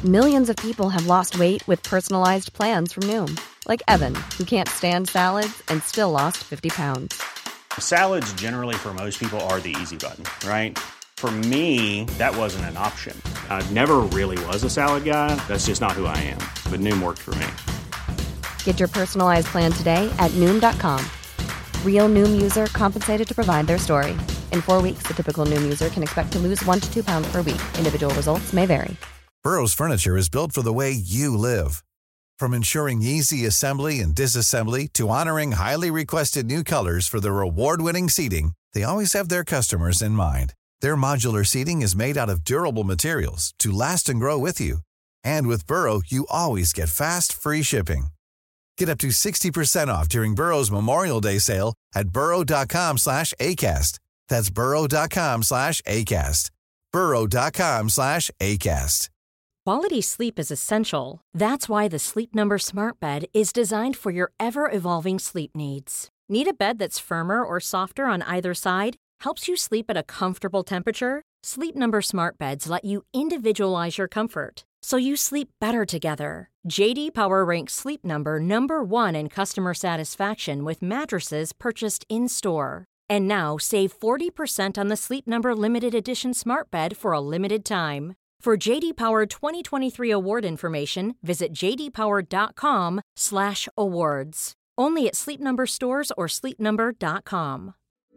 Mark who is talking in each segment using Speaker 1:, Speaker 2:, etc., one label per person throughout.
Speaker 1: Millions of people have lost weight with personalized plans from Noom. Like Evan, who can't stand salads and still lost 50 pounds.
Speaker 2: Salads generally for most people are the easy button, right? For me, that wasn't an option. I never really was a salad guy. That's just not who I am. But Noom worked for me.
Speaker 1: Get your personalized plan today at Noom.com. Real Noom user compensated to provide their story. In 4 weeks, the typical Noom user can expect to lose 1 to 2 pounds per week. Individual results may vary.
Speaker 3: Burrow's furniture is built for the way you live. From ensuring easy assembly and disassembly to honoring highly requested new colors for their award-winning seating, they always have their customers in mind. Their modular seating is made out of durable materials to last and grow with you. And with Burrow, you always get fast, free shipping. Get up to 60% off during Burrow's Memorial Day sale at burrow.com/ACAST. That's burrow.com/ACAST. burrow.com/ACAST.
Speaker 4: Quality sleep is essential. That's why the Sleep Number Smart Bed is designed for your ever-evolving sleep needs. Need a bed that's firmer or softer on either side? Helps you sleep at a comfortable temperature? Sleep Number Smart Beds let you individualize your comfort, so you sleep better together. J.D. Power ranks Sleep Number #1 in customer satisfaction with mattresses purchased in-store. And now, save 40% on the Sleep Number Limited Edition Smart Bed for a limited time. For J.D. Power 2023 award information, visit jdpower.com/awards. Only at Sleep Number stores or sleepnumber.com.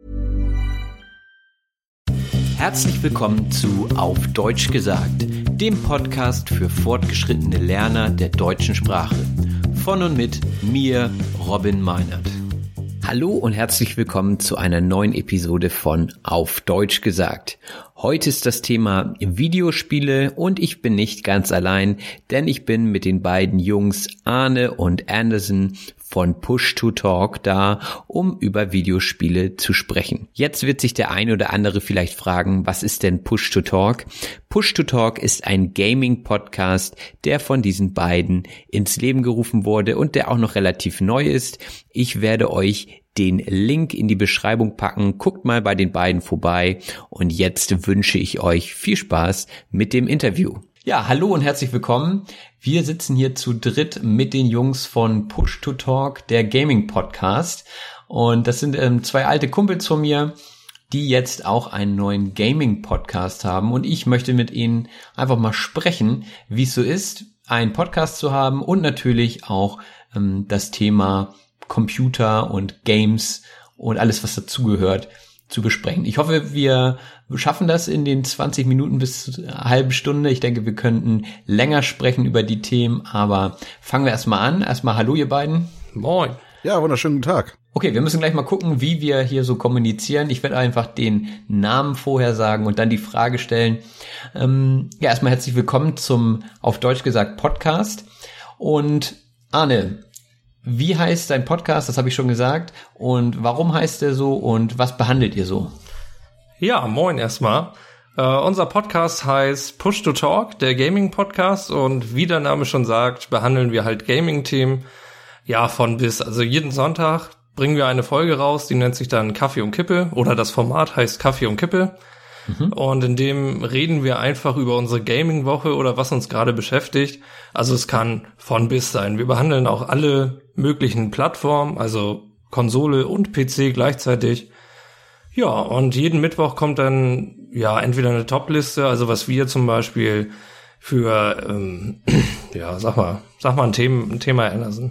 Speaker 5: Herzlich willkommen zu Auf Deutsch gesagt, dem Podcast für fortgeschrittene Lerner der deutschen Sprache. Von und mit mir, Robin Meinert. Hallo und herzlich willkommen zu einer neuen Episode von Auf Deutsch gesagt. Heute ist das Thema Videospiele und ich bin nicht ganz allein, denn ich bin mit den beiden Jungs Arne und Anderson von Push to Talk da, um über Videospiele zu sprechen. Jetzt wird sich der eine oder andere vielleicht fragen, was ist denn Push to Talk? Push to Talk ist ein Gaming-Podcast, der von diesen beiden ins Leben gerufen wurde und der auch noch relativ neu ist. Ich werde euch den Link in die Beschreibung packen. Guckt mal bei den beiden vorbei und jetzt wünsche ich euch viel Spaß mit dem Interview. Ja, hallo und herzlich willkommen. Wir sitzen hier zu dritt mit den Jungs von Push to Talk, der Gaming-Podcast. Und das sind zwei alte Kumpels von mir, die jetzt auch einen neuen Gaming-Podcast haben. Und ich möchte mit ihnen einfach mal sprechen, wie es so ist, einen Podcast zu haben und natürlich auch das Thema Computer und Games und alles, was dazugehört, zu besprechen. Ich hoffe, wir schaffen das in den 20 Minuten bis eine halbe Stunde. Ich denke, wir könnten länger sprechen über die Themen, aber fangen wir erstmal an. Erstmal hallo, ihr beiden.
Speaker 6: Moin. Ja, wunderschönen guten Tag.
Speaker 5: Okay, wir müssen gleich mal gucken, wie wir hier so kommunizieren. Ich werde einfach den Namen vorher sagen und dann die Frage stellen. Ja, erstmal herzlich willkommen zum Auf Deutsch gesagt Podcast. Und Arne, wie heißt dein Podcast? Das habe ich schon gesagt. Und warum heißt der so und was behandelt ihr so?
Speaker 6: Ja, moin erstmal. Unser Podcast heißt Push to Talk, der Gaming-Podcast. Und wie der Name schon sagt, behandeln wir halt Gaming-Themen. Ja, von bis. Also jeden Sonntag bringen wir eine Folge raus, die nennt sich dann Kaffee und Kippe. Oder das Format heißt Kaffee und Kippe. Und in dem reden wir einfach über unsere Gaming-Woche oder was uns gerade beschäftigt. Also es kann von bis sein. Wir behandeln auch alle möglichen Plattformen, also Konsole und PC gleichzeitig. Ja, und jeden Mittwoch kommt dann ja entweder eine Top-Liste, also was wir zum Beispiel für, ja, sag mal ein Thema Anderson.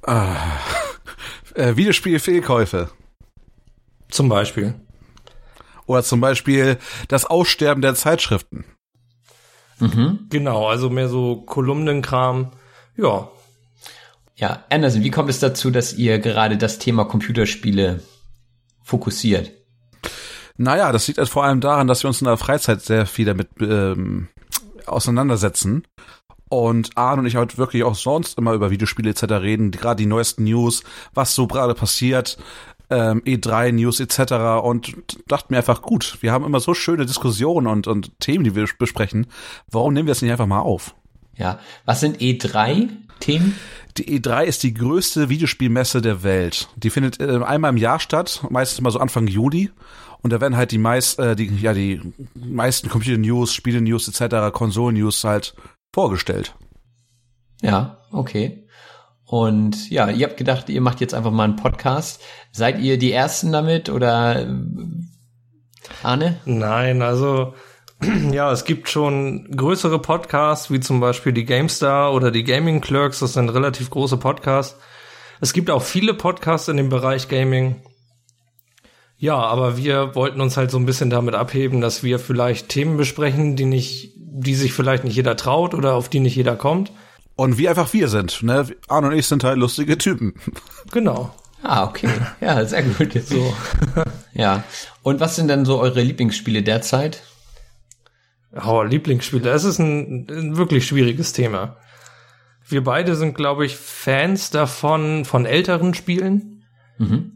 Speaker 7: Videospiel-Fehlkäufe.
Speaker 6: Zum Beispiel.
Speaker 7: Oder zum Beispiel das Aussterben der Zeitschriften.
Speaker 6: Genau, also mehr so Kolumnenkram. Ja.
Speaker 5: Ja, Anderson, wie kommt es dazu, dass ihr gerade das Thema Computerspiele fokussiert?
Speaker 7: Naja, das liegt halt vor allem daran, dass wir uns in der Freizeit sehr viel damit auseinandersetzen. Und Arne und ich halt wirklich auch sonst immer über Videospiele etc. reden, gerade die neuesten News, was so gerade passiert, E3-News etc. Und dachten mir einfach, gut, wir haben immer so schöne Diskussionen und Themen, die wir besprechen. Warum nehmen wir das nicht einfach mal auf?
Speaker 5: Ja, was sind E3-Themen?
Speaker 7: Die E3 ist die größte Videospielmesse der Welt. Die findet einmal im Jahr statt, meistens mal so Anfang Juli. Und da werden halt die meisten Computer-News, Spiele-News etc., Konsolen-News halt vorgestellt.
Speaker 5: Ja, okay. Und ja, ihr habt gedacht, ihr macht jetzt einfach mal einen Podcast. Seid ihr die Ersten damit oder Arne?
Speaker 6: Nein, also ja, es gibt schon größere Podcasts, wie zum Beispiel die GameStar oder die Gaming Clerks. Das sind relativ große Podcasts. Es gibt auch viele Podcasts in dem Bereich Gaming. Ja, aber wir wollten uns halt so ein bisschen damit abheben, dass wir vielleicht Themen besprechen, die sich vielleicht nicht jeder traut oder auf die nicht jeder kommt.
Speaker 7: Und wie einfach wir sind, ne? Arne und ich sind halt lustige Typen.
Speaker 6: Genau.
Speaker 5: Ah, okay. Ja, sehr gut. So. Ja. Und was sind denn so eure Lieblingsspiele derzeit?
Speaker 6: Oh, Lieblingsspiele. Das ist ein wirklich schwieriges Thema. Wir beide sind, glaube ich, Fans davon, von älteren Spielen.
Speaker 5: Mhm.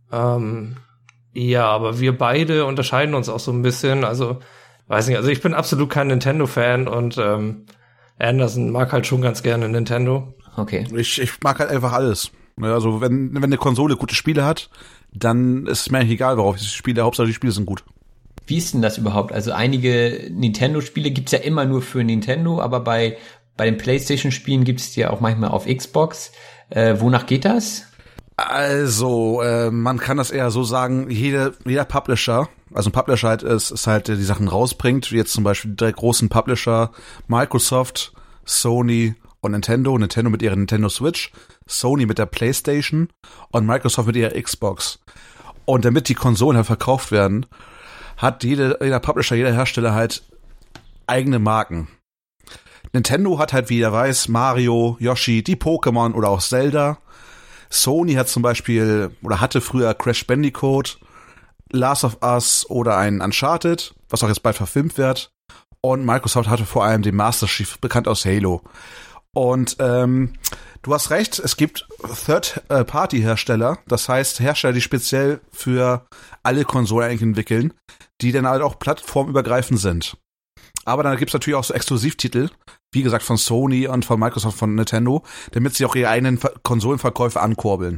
Speaker 6: Ja, aber wir beide unterscheiden uns auch so ein bisschen. Also, weiß nicht, also ich bin absolut kein Nintendo-Fan und Anderson mag halt schon ganz gerne Nintendo.
Speaker 5: Okay.
Speaker 7: Ich mag halt einfach alles. Also wenn eine Konsole gute Spiele hat, dann ist es mir eigentlich egal, worauf ich spiele. Hauptsache die Spiele sind gut.
Speaker 5: Wie ist denn das überhaupt? Also einige Nintendo-Spiele gibt's ja immer nur für Nintendo, aber bei den PlayStation-Spielen gibt's die ja auch manchmal auf Xbox. Wonach geht das?
Speaker 7: Also, man kann das eher so sagen, jeder Publisher, also ein Publisher halt ist halt, der die Sachen rausbringt, wie jetzt zum Beispiel die 3 großen Publisher, Microsoft, Sony und Nintendo. Nintendo mit ihrer Nintendo Switch, Sony mit der PlayStation und Microsoft mit ihrer Xbox. Und damit die Konsolen halt verkauft werden, hat jeder Publisher, jeder Hersteller halt eigene Marken. Nintendo hat halt, wie ihr weiß, Mario, Yoshi, die Pokémon oder auch Zelda. Sony hat zum Beispiel, oder hatte früher Crash Bandicoot, Last of Us oder ein Uncharted, was auch jetzt bald verfilmt wird. Und Microsoft hatte vor allem den Master Chief, bekannt aus Halo. Und du hast recht, es gibt Third-Party-Hersteller, das heißt Hersteller, die speziell für alle Konsolen eigentlich entwickeln, die dann halt auch plattformübergreifend sind. Aber dann gibt's natürlich auch so Exklusivtitel, wie gesagt von Sony und von Microsoft, von Nintendo, damit sie auch ihre eigenen Konsolenverkäufe ankurbeln.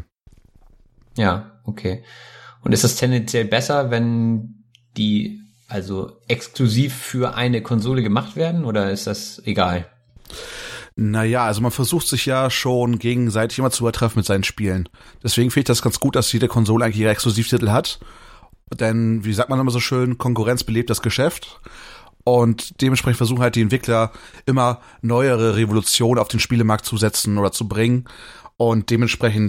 Speaker 5: Ja, okay. Und ist das tendenziell besser, wenn die also exklusiv für eine Konsole gemacht werden, oder ist das egal?
Speaker 7: Naja, also man versucht sich ja schon gegenseitig immer zu übertreffen mit seinen Spielen. Deswegen finde ich das ganz gut, dass jede Konsole eigentlich ihre Exklusivtitel hat. Denn, wie sagt man immer so schön, Konkurrenz belebt das Geschäft. Und dementsprechend versuchen halt die Entwickler immer neuere Revolutionen auf den Spielemarkt zu setzen oder zu bringen. Und dementsprechend,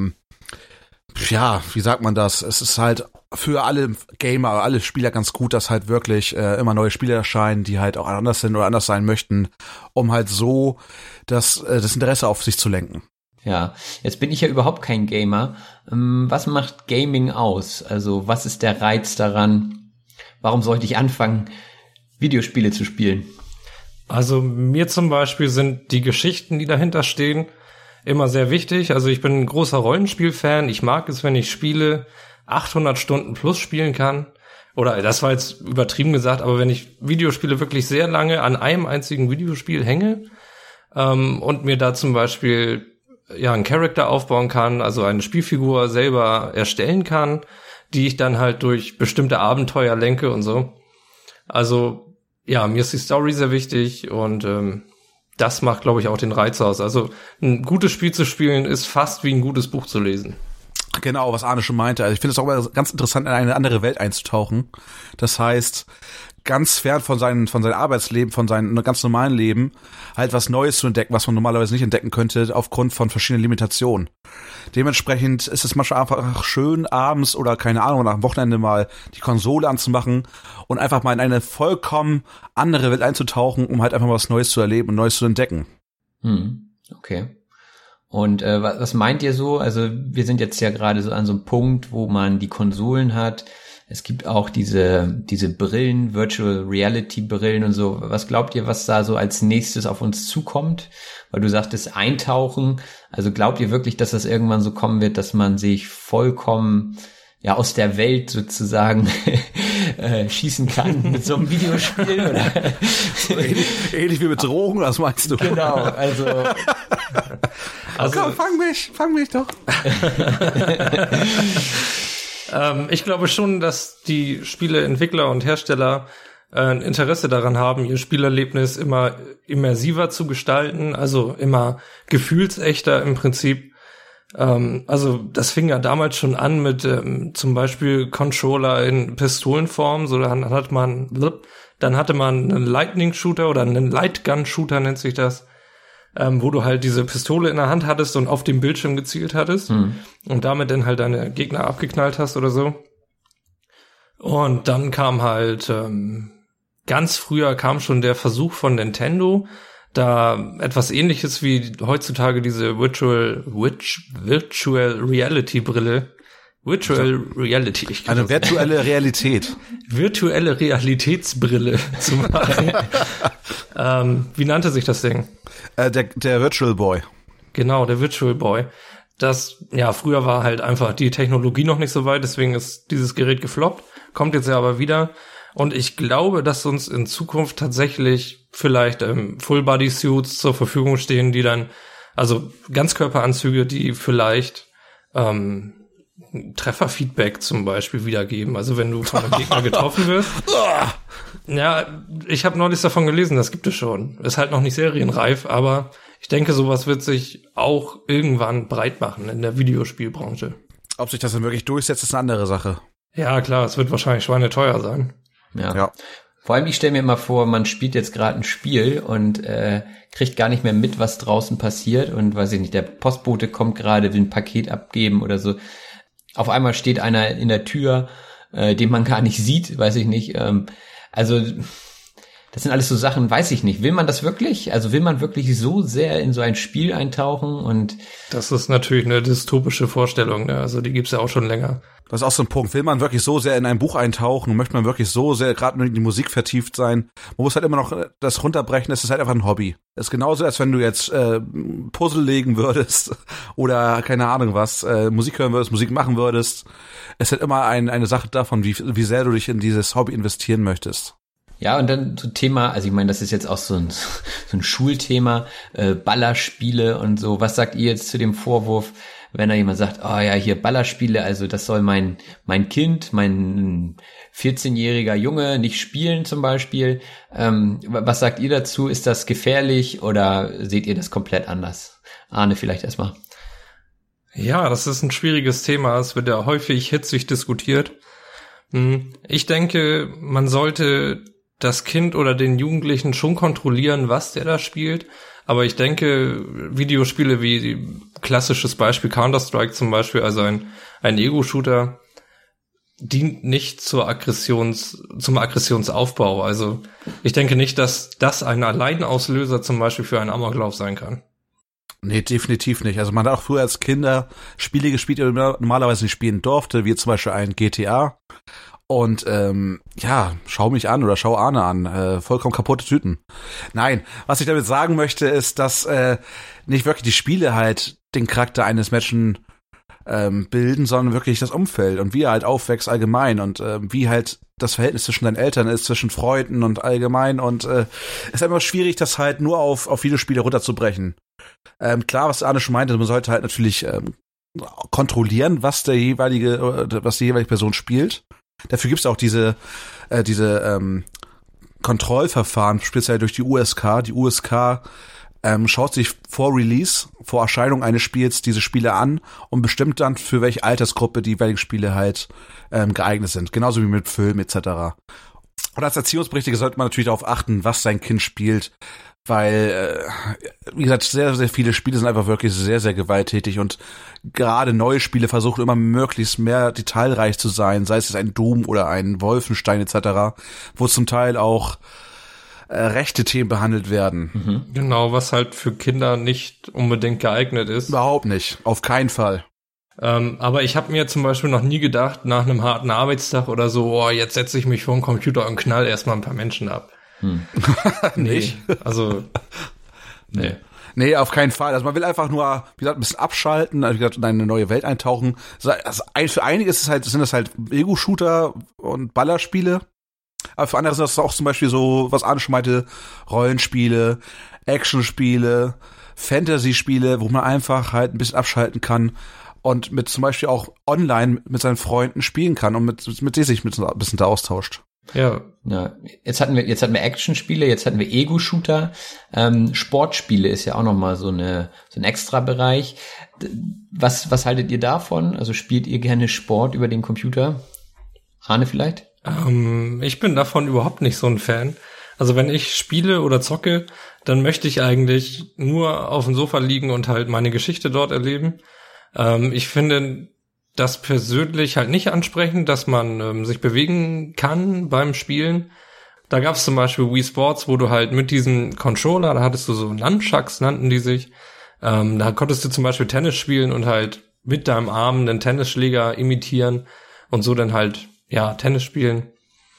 Speaker 7: ja, wie sagt man das? Es ist halt für alle Gamer, alle Spieler ganz gut, dass halt wirklich immer neue Spiele erscheinen, die halt auch anders sind oder anders sein möchten, um halt so das Interesse auf sich zu lenken.
Speaker 5: Ja, jetzt bin ich ja überhaupt kein Gamer. Was macht Gaming aus? Also was ist der Reiz daran? Warum sollte ich anfangen, Videospiele zu spielen?
Speaker 6: Also mir zum Beispiel sind die Geschichten, die dahinter stehen, immer sehr wichtig. Also ich bin ein großer Rollenspiel-Fan. Ich mag es, wenn ich Spiele 800 Stunden plus spielen kann. Oder das war jetzt übertrieben gesagt, aber wenn ich Videospiele wirklich sehr lange an einem einzigen Videospiel hänge und mir da zum Beispiel ja einen Charakter aufbauen kann, also eine Spielfigur selber erstellen kann, die ich dann halt durch bestimmte Abenteuer lenke und so. Also ja, mir ist die Story sehr wichtig und das macht, glaube ich, auch den Reiz aus. Also ein gutes Spiel zu spielen ist fast wie ein gutes Buch zu lesen.
Speaker 7: Genau, was Arne schon meinte. Also ich finde es auch immer ganz interessant, in eine andere Welt einzutauchen. Das heißt, ganz fern von seinem Arbeitsleben, von seinem ganz normalen Leben, halt was Neues zu entdecken, was man normalerweise nicht entdecken könnte, aufgrund von verschiedenen Limitationen. Dementsprechend ist es manchmal einfach schön, abends oder keine Ahnung, nach dem Wochenende mal die Konsole anzumachen und einfach mal in eine vollkommen andere Welt einzutauchen, um halt einfach mal was Neues zu erleben und Neues zu entdecken.
Speaker 5: Okay. Und was meint ihr so? Also wir sind jetzt ja gerade so an so einem Punkt, wo man die Konsolen hat. Es gibt auch diese Brillen, Virtual Reality Brillen und so. Was glaubt ihr, was da so als nächstes auf uns zukommt? Weil du sagtest Eintauchen. Also glaubt ihr wirklich, dass das irgendwann so kommen wird, dass man sich vollkommen ja aus der Welt sozusagen schießen kann mit so einem Videospiel? Oder?
Speaker 7: Ähnlich wie mit Drogen, was meinst du?
Speaker 5: Genau, also
Speaker 7: komm, fang mich doch.
Speaker 6: Ich glaube schon, dass die Spieleentwickler und Hersteller ein Interesse daran haben, ihr Spielerlebnis immer immersiver zu gestalten, also immer gefühlsechter im Prinzip. Also das fing ja damals schon an mit zum Beispiel Controller in Pistolenform, so dann hatte man einen Lightning-Shooter oder einen Lightgun-Shooter nennt sich das, wo du halt diese Pistole in der Hand hattest und auf dem Bildschirm gezielt hattest und damit dann halt deine Gegner abgeknallt hast oder so. Und dann kam halt ganz früher kam schon der Versuch von Nintendo, da etwas Ähnliches wie heutzutage diese Virtual Reality Brille. Virtual Reality.
Speaker 7: Eine virtuelle Realität.
Speaker 6: Virtuelle Realitätsbrille zu machen. Wie nannte sich das Ding?
Speaker 7: Der Virtual Boy.
Speaker 6: Genau, der Virtual Boy. Früher war halt einfach die Technologie noch nicht so weit, deswegen ist dieses Gerät gefloppt. Kommt jetzt ja aber wieder. Und ich glaube, dass uns in Zukunft tatsächlich vielleicht Full-Body-Suits zur Verfügung stehen, die dann, also Ganzkörperanzüge, die vielleicht Trefferfeedback zum Beispiel wiedergeben. Also wenn du von einem Gegner getroffen wirst. Ja, ich habe neulich davon gelesen, das gibt es schon. Ist halt noch nicht serienreif, aber ich denke, sowas wird sich auch irgendwann breit machen in der Videospielbranche.
Speaker 7: Ob sich das dann wirklich durchsetzt, ist eine andere Sache.
Speaker 6: Ja, klar, es wird wahrscheinlich schweineteuer sein.
Speaker 5: Ja. Vor allem, ich stelle mir immer vor, man spielt jetzt gerade ein Spiel und kriegt gar nicht mehr mit, was draußen passiert und weiß ich nicht, der Postbote kommt gerade, will ein Paket abgeben oder so. Auf einmal steht einer in der Tür, den man gar nicht sieht, weiß ich nicht. Also das sind alles so Sachen, weiß ich nicht. Will man das wirklich? Also will man wirklich so sehr in so ein Spiel eintauchen? Und
Speaker 6: das ist natürlich eine dystopische Vorstellung, ne? Also die gibt's ja auch schon länger.
Speaker 7: Das ist auch so ein Punkt. Will man wirklich so sehr in ein Buch eintauchen und möchte man wirklich so sehr gerade nur in die Musik vertieft sein? Man muss halt immer noch das runterbrechen, es ist halt einfach ein Hobby. Es ist genauso, als wenn du jetzt Puzzle legen würdest oder keine Ahnung was, Musik hören würdest, Musik machen würdest. Es ist halt immer eine Sache davon, wie sehr du dich in dieses Hobby investieren möchtest.
Speaker 5: Ja, und dann so Thema, also ich meine, das ist jetzt auch so ein Schulthema, Ballerspiele und so. Was sagt ihr jetzt zu dem Vorwurf, wenn da jemand sagt, oh ja, hier Ballerspiele, also das soll mein Kind, mein 14-jähriger Junge nicht spielen zum Beispiel. Was sagt ihr dazu? Ist das gefährlich oder seht ihr das komplett anders? Arne, vielleicht erstmal.
Speaker 6: Ja, das ist ein schwieriges Thema. Es wird ja häufig hitzig diskutiert. Ich denke, man sollte das Kind oder den Jugendlichen schon kontrollieren, was der da spielt. Aber ich denke, Videospiele wie klassisches Beispiel Counter-Strike zum Beispiel, also ein Ego-Shooter, dient nicht zum Aggressionsaufbau. Also ich denke nicht, dass das ein Alleinauslöser zum Beispiel für einen Amoklauf sein kann.
Speaker 7: Nee, definitiv nicht. Also man hat auch früher als Kinder Spiele gespielt, die man normalerweise nicht spielen durfte, wie zum Beispiel ein GTA. Und schau mich an oder schau Arne an. Vollkommen kaputte Tüten. Nein, was ich damit sagen möchte, ist, dass nicht wirklich die Spiele halt den Charakter eines Menschen bilden, sondern wirklich das Umfeld und wie er halt aufwächst allgemein und wie halt das Verhältnis zwischen deinen Eltern ist, zwischen Freunden und allgemein. Und es ist immer schwierig, das halt nur auf Videospiele runterzubrechen. Klar, was Arne schon meinte, man sollte halt natürlich kontrollieren, was die jeweilige Person spielt. Dafür gibt's auch diese Kontrollverfahren, speziell durch die USK. Die USK schaut sich vor Release, vor Erscheinung eines Spiels diese Spiele an und bestimmt dann, für welche Altersgruppe die jeweiligen Spiele halt geeignet sind. Genauso wie mit Filmen etc. Und als Erziehungsberechtigter sollte man natürlich darauf achten, was sein Kind spielt, weil, wie gesagt, sehr, sehr viele Spiele sind einfach wirklich sehr, sehr gewalttätig und gerade neue Spiele versuchen immer möglichst mehr detailreich zu sein, sei es ein Doom oder ein Wolfenstein etc., wo zum Teil auch rechte Themen behandelt werden.
Speaker 6: Genau, was halt für Kinder nicht unbedingt geeignet ist.
Speaker 7: Überhaupt nicht, auf keinen Fall.
Speaker 6: Aber ich habe mir zum Beispiel noch nie gedacht, nach einem harten Arbeitstag oder so, jetzt setze ich mich vor den Computer und knall erstmal ein paar Menschen ab.
Speaker 7: Nicht?
Speaker 6: Also, nee.
Speaker 7: Nee, auf keinen Fall. Also man will einfach nur, wie gesagt, ein bisschen abschalten, wie gesagt, in eine neue Welt eintauchen. Also für einige sind das halt Ego-Shooter und Ballerspiele. Aber für andere sind das auch zum Beispiel so, was Arne schon meinte, Rollenspiele, Actionspiele, Fantasy-Spiele, wo man einfach halt ein bisschen abschalten kann und mit zum Beispiel auch online mit seinen Freunden spielen kann und mit sich ein bisschen da austauscht.
Speaker 6: Ja.
Speaker 5: Ja, jetzt hatten wir Action-Spiele, jetzt hatten wir Ego-Shooter. Sportspiele ist ja auch nochmal so ein Extra-Bereich. Was haltet ihr davon? Also spielt ihr gerne Sport über den Computer? Arne vielleicht?
Speaker 6: Ich bin davon überhaupt nicht so ein Fan. Also wenn ich spiele oder zocke, dann möchte ich eigentlich nur auf dem Sofa liegen und halt meine Geschichte dort erleben. Ich finde das persönlich halt nicht ansprechend, dass man sich bewegen kann beim Spielen. Da gab es zum Beispiel Wii Sports, wo du halt mit diesem Controller, da hattest du so Nunchucks, nannten die sich. Da konntest du zum Beispiel Tennis spielen und halt mit deinem Arm einen Tennisschläger imitieren und so dann halt, ja, Tennis spielen.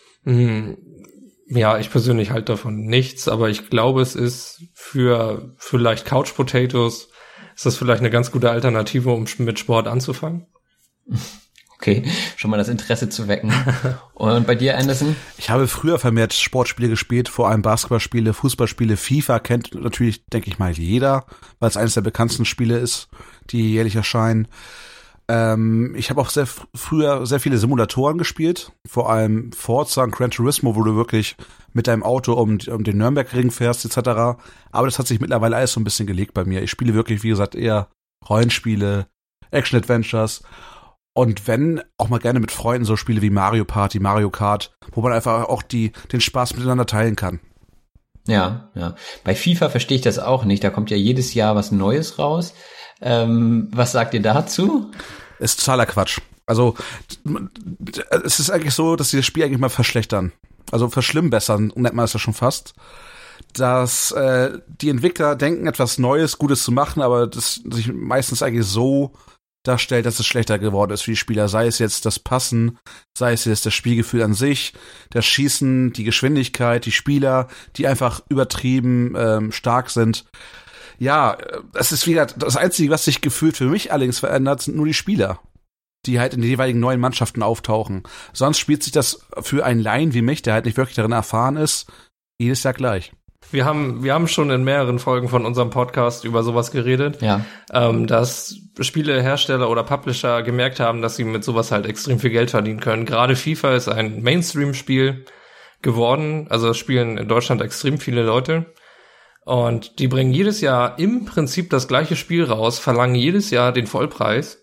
Speaker 6: Ja, ich persönlich halte davon nichts, aber ich glaube, es ist für vielleicht Couch Potatoes, ist das vielleicht eine ganz gute Alternative, um mit Sport anzufangen.
Speaker 5: Okay, schon mal das Interesse zu wecken. Und bei dir, Anderson?
Speaker 7: Ich habe früher vermehrt Sportspiele gespielt, vor allem Basketballspiele, Fußballspiele. FIFA kennt natürlich, denke ich mal, jeder, weil es eines der bekanntesten Spiele ist, die jährlich erscheinen. Ich habe auch früher sehr viele Simulatoren gespielt, vor allem Forza und Gran Turismo, wo du wirklich mit deinem Auto um den Nürnbergring fährst etc. Aber das hat sich mittlerweile alles so ein bisschen gelegt bei mir. Ich spiele wirklich, wie gesagt, eher Rollenspiele, Action-Adventures und wenn, auch mal gerne mit Freunden so Spiele wie Mario Party, Mario Kart, wo man einfach auch den Spaß miteinander teilen kann.
Speaker 5: Ja. Bei FIFA verstehe ich das auch nicht. Da kommt ja jedes Jahr was Neues raus. Was sagt ihr dazu?
Speaker 7: Ist totaler Quatsch. Also es ist eigentlich so, dass sie das Spiel eigentlich mal verschlechtern. Also verschlimmbessern, nennt man es ja schon fast. Dass die Entwickler denken, etwas Neues, Gutes zu machen, aber das sich meistens eigentlich so darstellt, dass es schlechter geworden ist für die Spieler. Sei es jetzt das Passen, sei es jetzt das Spielgefühl an sich, das Schießen, die Geschwindigkeit, die Spieler, die einfach übertrieben stark sind. Ja, das ist wieder das Einzige, was sich gefühlt für mich allerdings verändert, sind nur die Spieler, die halt in den jeweiligen neuen Mannschaften auftauchen. Sonst spielt sich das für einen Laien wie mich, der halt nicht wirklich darin erfahren ist, jedes Jahr gleich.
Speaker 6: Wir haben schon in mehreren Folgen von unserem Podcast über sowas geredet,
Speaker 5: ja.
Speaker 6: Dass Spielehersteller oder Publisher gemerkt haben, dass sie mit sowas halt extrem viel Geld verdienen können. Gerade FIFA ist ein Mainstream-Spiel geworden, also es spielen in Deutschland extrem viele Leute. Und die bringen jedes Jahr im Prinzip das gleiche Spiel raus, verlangen jedes Jahr den Vollpreis.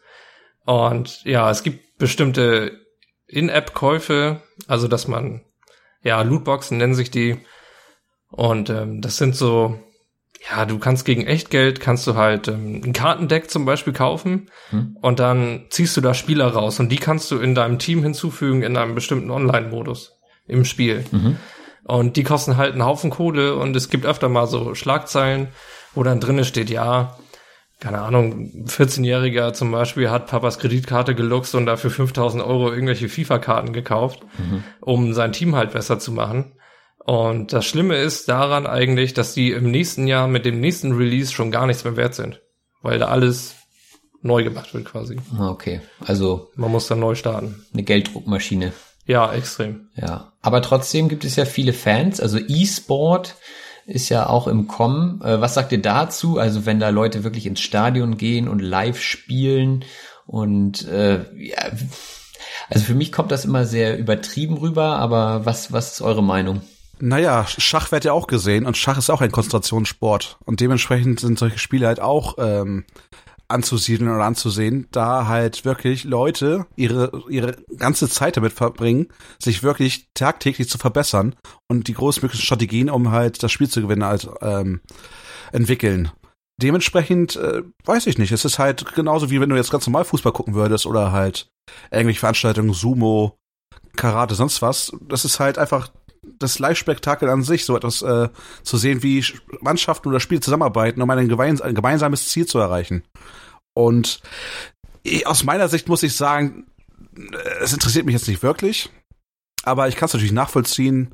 Speaker 6: Und ja, es gibt bestimmte In-App-Käufe, also dass man, ja, Lootboxen nennen sich die. Und das sind so, ja, du kannst gegen Echtgeld, kannst du halt ein Kartendeck zum Beispiel kaufen und dann ziehst du da Spieler raus und die kannst du in deinem Team hinzufügen in einem bestimmten Online-Modus im Spiel. Und die kosten halt einen Haufen Kohle und es gibt öfter mal so Schlagzeilen, wo dann drinne steht, ja, keine Ahnung, 14-Jähriger zum Beispiel hat Papas Kreditkarte geluchst und dafür 5.000 € irgendwelche FIFA-Karten gekauft, um sein Team halt besser zu machen. Und das Schlimme ist daran eigentlich, dass die im nächsten Jahr mit dem nächsten Release schon gar nichts mehr wert sind, weil da alles neu gemacht wird quasi.
Speaker 5: Okay, also
Speaker 6: man muss dann neu starten.
Speaker 5: Eine Gelddruckmaschine.
Speaker 6: Ja, extrem.
Speaker 5: Ja, aber trotzdem gibt es ja viele Fans. Also E-Sport ist ja auch im Kommen. Was sagt ihr dazu? Also wenn da Leute wirklich ins Stadion gehen und live spielen und ja, also für mich kommt das immer sehr übertrieben rüber. Aber was ist eure Meinung?
Speaker 7: Naja, Schach wird ja auch gesehen und Schach ist auch ein Konzentrationssport und dementsprechend sind solche Spiele halt auch anzusiedeln oder anzusehen, da halt wirklich Leute ihre ganze Zeit damit verbringen, sich wirklich tagtäglich zu verbessern und die größtmöglichen Strategien, um halt das Spiel zu gewinnen, halt entwickeln. Dementsprechend weiß ich nicht, es ist halt genauso wie wenn du jetzt ganz normal Fußball gucken würdest oder halt irgendwelche Veranstaltungen, Sumo, Karate, sonst was. Das ist halt einfach das Live-Spektakel an sich, so etwas zu sehen, wie Mannschaften oder Spiele zusammenarbeiten, um ein gemeinsames Ziel zu erreichen. Und aus meiner Sicht muss ich sagen, es interessiert mich jetzt nicht wirklich, aber ich kann es natürlich nachvollziehen,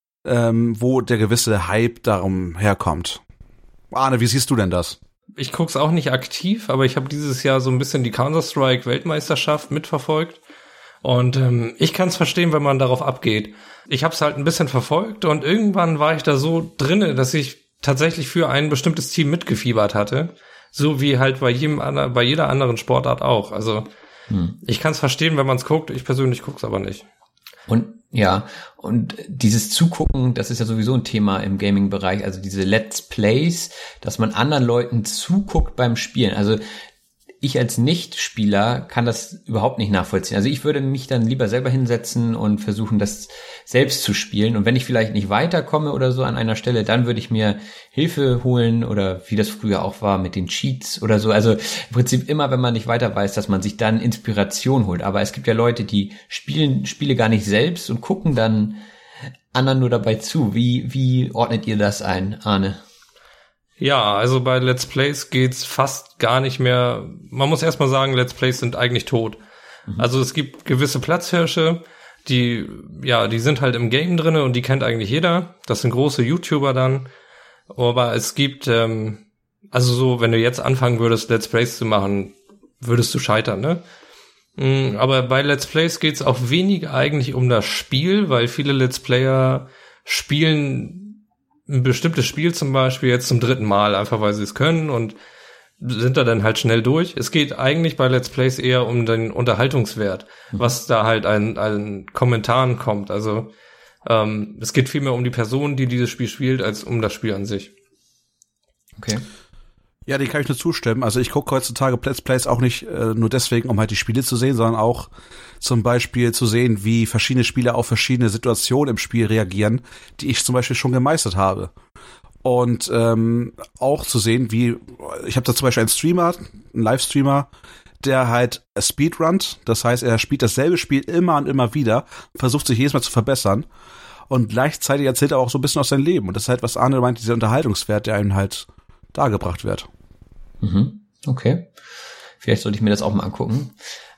Speaker 7: wo der gewisse Hype darum herkommt. Arne, wie siehst du denn das?
Speaker 6: Ich guck's auch nicht aktiv, aber ich habe dieses Jahr so ein bisschen die Counter-Strike-Weltmeisterschaft mitverfolgt. Und ich kann es verstehen, wenn man darauf abgeht. Ich habe es halt ein bisschen verfolgt und irgendwann war ich da so drinne, dass ich tatsächlich für ein bestimmtes Team mitgefiebert hatte. So wie halt bei jeder anderen Sportart auch. Also ich kann es verstehen, wenn man es guckt. Ich persönlich guck's aber nicht.
Speaker 5: Und Ja, und dieses Zugucken, das ist ja sowieso ein Thema im Gaming-Bereich, also diese Let's Plays, dass man anderen Leuten zuguckt beim Spielen. Also ich als Nicht-Spieler kann das überhaupt nicht nachvollziehen. Also ich würde mich dann lieber selber hinsetzen und versuchen, das selbst zu spielen. Und wenn ich vielleicht nicht weiterkomme oder so an einer Stelle, dann würde ich mir Hilfe holen oder wie das früher auch war mit den Cheats oder so. Also im Prinzip immer, wenn man nicht weiter weiß, dass man sich dann Inspiration holt. Aber es gibt ja Leute, die spielen Spiele gar nicht selbst und gucken dann anderen nur dabei zu. Wie ordnet ihr das ein, Arne?
Speaker 6: Ja, also bei Let's Plays geht's fast gar nicht mehr. Man muss erstmal sagen, Let's Plays sind eigentlich tot. Also es gibt gewisse Platzhirsche, die sind halt im Game drinne und die kennt eigentlich jeder. Das sind große YouTuber dann. Aber es gibt, also so, wenn du jetzt anfangen würdest, Let's Plays zu machen, würdest du scheitern, ne? Aber bei Let's Plays geht's auch wenig eigentlich um das Spiel, weil viele Let's Player spielen ein bestimmtes Spiel zum Beispiel jetzt zum 3. Mal, einfach weil sie es können und sind da dann halt schnell durch. Es geht eigentlich bei Let's Plays eher um den Unterhaltungswert, was da halt an Kommentaren kommt. Also es geht vielmehr um die Person, die dieses Spiel spielt, als um das Spiel an sich.
Speaker 5: Okay.
Speaker 7: Ja, den kann ich nur zustimmen. Also ich gucke heutzutage Let's Plays auch nicht nur deswegen, um halt die Spiele zu sehen, sondern auch zum Beispiel zu sehen, wie verschiedene Spieler auf verschiedene Situationen im Spiel reagieren, die ich zum Beispiel schon gemeistert habe. Und auch zu sehen, ich habe da zum Beispiel einen Livestreamer, der halt speedrunnt. Das heißt, er spielt dasselbe Spiel immer und immer wieder, versucht sich jedes Mal zu verbessern. Und gleichzeitig erzählt er auch so ein bisschen aus seinem Leben. Und das ist halt, was Arne meint, dieser Unterhaltungswert, der einem halt dargebracht wird.
Speaker 5: Okay. Vielleicht sollte ich mir das auch mal angucken.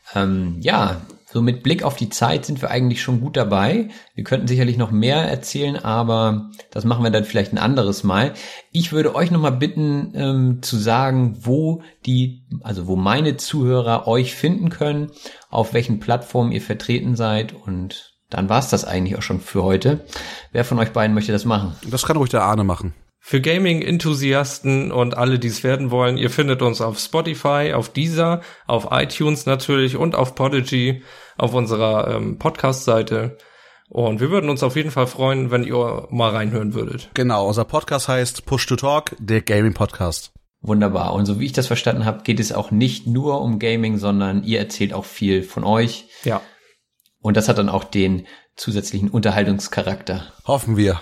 Speaker 5: So mit Blick auf die Zeit sind wir eigentlich schon gut dabei. Wir könnten sicherlich noch mehr erzählen, aber das machen wir dann vielleicht ein anderes Mal. Ich würde euch nochmal bitten, zu sagen, wo meine Zuhörer euch finden können, auf welchen Plattformen ihr vertreten seid, und dann war's das eigentlich auch schon für heute. Wer von euch beiden möchte das machen?
Speaker 7: Das kann ruhig der Arne machen.
Speaker 6: Für Gaming-Enthusiasten und alle, die es werden wollen, ihr findet uns auf Spotify, auf Deezer, auf iTunes natürlich und auf Podigy, auf unserer Podcast-Seite. Und wir würden uns auf jeden Fall freuen, wenn ihr mal reinhören würdet.
Speaker 7: Genau, unser Podcast heißt Push to Talk, der Gaming-Podcast.
Speaker 5: Wunderbar. Und so wie ich das verstanden habe, geht es auch nicht nur um Gaming, sondern ihr erzählt auch viel von euch.
Speaker 6: Ja.
Speaker 5: Und das hat dann auch den zusätzlichen Unterhaltungscharakter.
Speaker 7: Hoffen wir.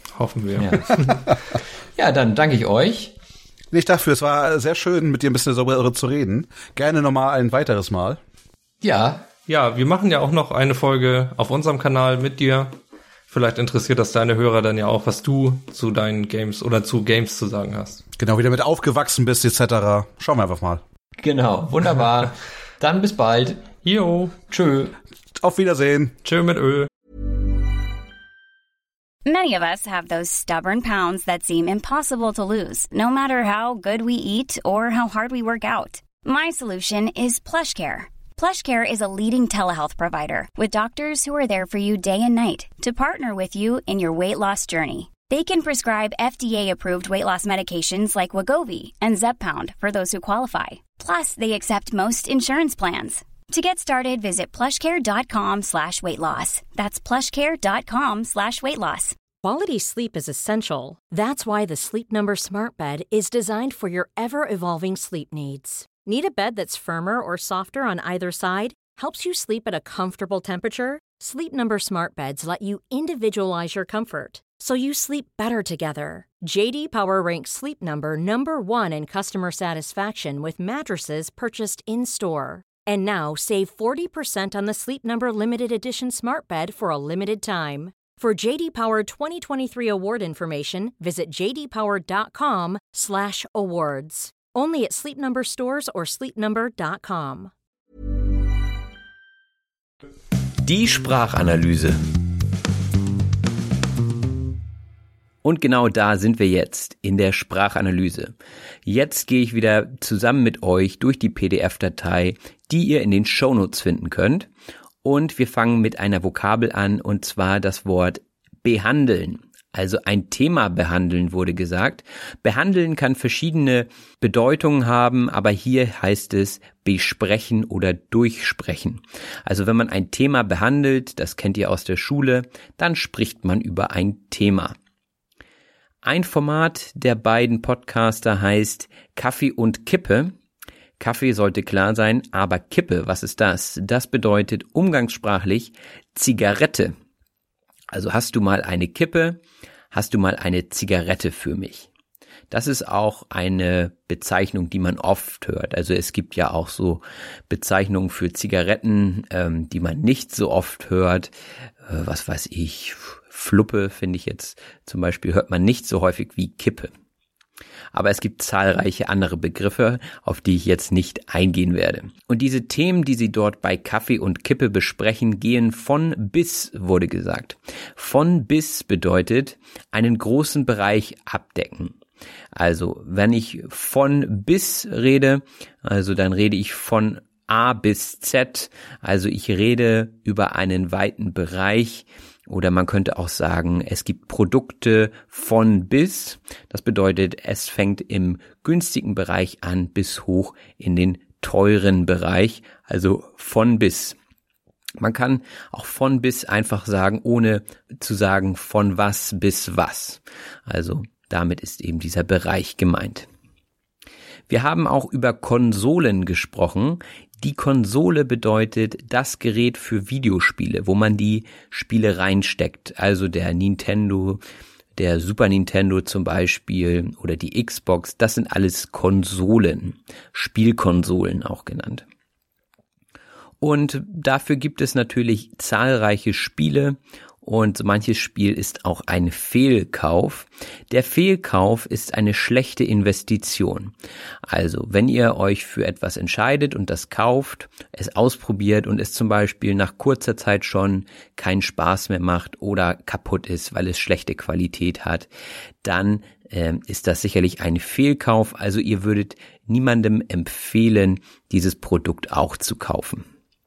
Speaker 5: Ja. Ja, dann danke ich euch.
Speaker 7: Nicht dafür, es war sehr schön, mit dir ein bisschen darüber zu reden. Gerne nochmal ein weiteres Mal.
Speaker 5: Ja.
Speaker 6: Ja, wir machen ja auch noch eine Folge auf unserem Kanal mit dir. Vielleicht interessiert das deine Hörer dann ja auch, was du zu deinen Games oder zu Games zu sagen hast.
Speaker 7: Genau, wie du damit aufgewachsen bist, etc. Schauen wir einfach mal.
Speaker 5: Genau, wunderbar. Dann bis bald.
Speaker 6: Jo.
Speaker 5: Tschö.
Speaker 7: Auf Wiedersehen.
Speaker 6: Tschö mit Öl.
Speaker 8: Many of us have those stubborn pounds that seem impossible to lose, no matter how good we eat or how hard we work out. My solution is PlushCare. PlushCare is a leading telehealth provider with doctors who are there for you day and night to partner with you in your weight loss journey. They can prescribe FDA-approved weight loss medications like Wegovy and Zepbound for those who qualify. Plus, they accept most insurance plans. To get started, visit plushcare.com/weightloss. That's plushcare.com/weightloss.
Speaker 4: Quality sleep is essential. That's why the Sleep Number Smart Bed is designed for your ever-evolving sleep needs. Need a bed that's firmer or softer on either side? Helps you sleep at a comfortable temperature? Sleep Number Smart Beds let you individualize your comfort, so you sleep better together. JD Power ranks Sleep Number number 1 in customer satisfaction with mattresses purchased in-store. And now, save 40% on the Sleep Number Limited Edition Smart Bed for a limited time. For JD Power 2023 award information, visit jdpower.com/awards. Only at Sleep Number stores or sleepnumber.com.
Speaker 5: Die Sprachanalyse. Und genau da sind wir jetzt, in der Sprachanalyse. Jetzt gehe ich wieder zusammen mit euch durch die PDF-Datei, die ihr in den Shownotes finden könnt. Und wir fangen mit einer Vokabel an, und zwar das Wort behandeln. Also ein Thema behandeln wurde gesagt. Behandeln kann verschiedene Bedeutungen haben, aber hier heißt es besprechen oder durchsprechen. Also wenn man ein Thema behandelt, das kennt ihr aus der Schule, dann spricht man über ein Thema. Ein Format der beiden Podcaster heißt Kaffee und Kippe. Kaffee sollte klar sein, aber Kippe, was ist das? Das bedeutet umgangssprachlich Zigarette. Also hast du mal eine Kippe, hast du mal eine Zigarette für mich? Das ist auch eine Bezeichnung, die man oft hört. Also es gibt ja auch so Bezeichnungen für Zigaretten, die man nicht so oft hört. Was weiß ich, Fluppe finde ich jetzt zum Beispiel, hört man nicht so häufig wie Kippe. Aber es gibt zahlreiche andere Begriffe, auf die ich jetzt nicht eingehen werde. Und diese Themen, die sie dort bei Kaffee und Kippe besprechen, gehen von bis, wurde gesagt. Von bis bedeutet einen großen Bereich abdecken. Also wenn ich von bis rede, also dann rede ich von A bis Z, also ich rede über einen weiten Bereich. Oder man könnte auch sagen, es gibt Produkte von bis. Das bedeutet, es fängt im günstigen Bereich an bis hoch in den teuren Bereich, also von bis. Man kann auch von bis einfach sagen, ohne zu sagen von was bis was. Also damit ist eben dieser Bereich gemeint. Wir haben auch über Konsolen gesprochen. Die Konsole bedeutet das Gerät für Videospiele, wo man die Spiele reinsteckt. Also der Nintendo, der Super Nintendo zum Beispiel oder die Xbox, das sind alles Konsolen, Spielkonsolen auch genannt. Und dafür gibt es natürlich zahlreiche Spiele. Und manches Spiel ist auch ein Fehlkauf. Der Fehlkauf ist eine schlechte Investition. Also, wenn ihr euch für etwas entscheidet und das kauft, es ausprobiert und es zum Beispiel nach kurzer Zeit schon keinen Spaß mehr macht oder kaputt ist, weil es schlechte Qualität hat, dann ist das sicherlich ein Fehlkauf. Also, ihr würdet niemandem empfehlen, dieses Produkt auch zu kaufen.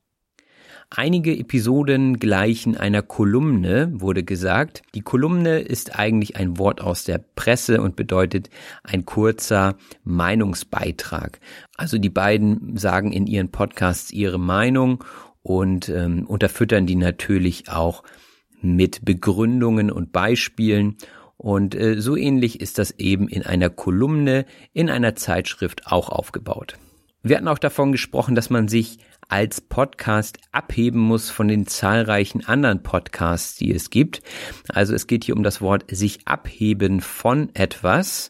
Speaker 5: Einige Episoden gleichen einer Kolumne, wurde gesagt. Die Kolumne ist eigentlich ein Wort aus der Presse und bedeutet ein kurzer Meinungsbeitrag. Also die beiden sagen in ihren Podcasts ihre Meinung und unterfüttern die natürlich auch mit Begründungen und Beispielen. Und so ähnlich ist das eben in einer Kolumne, in einer Zeitschrift auch aufgebaut. Wir hatten auch davon gesprochen, dass man sich als Podcast abheben muss von den zahlreichen anderen Podcasts, die es gibt. Also es geht hier um das Wort sich abheben von etwas.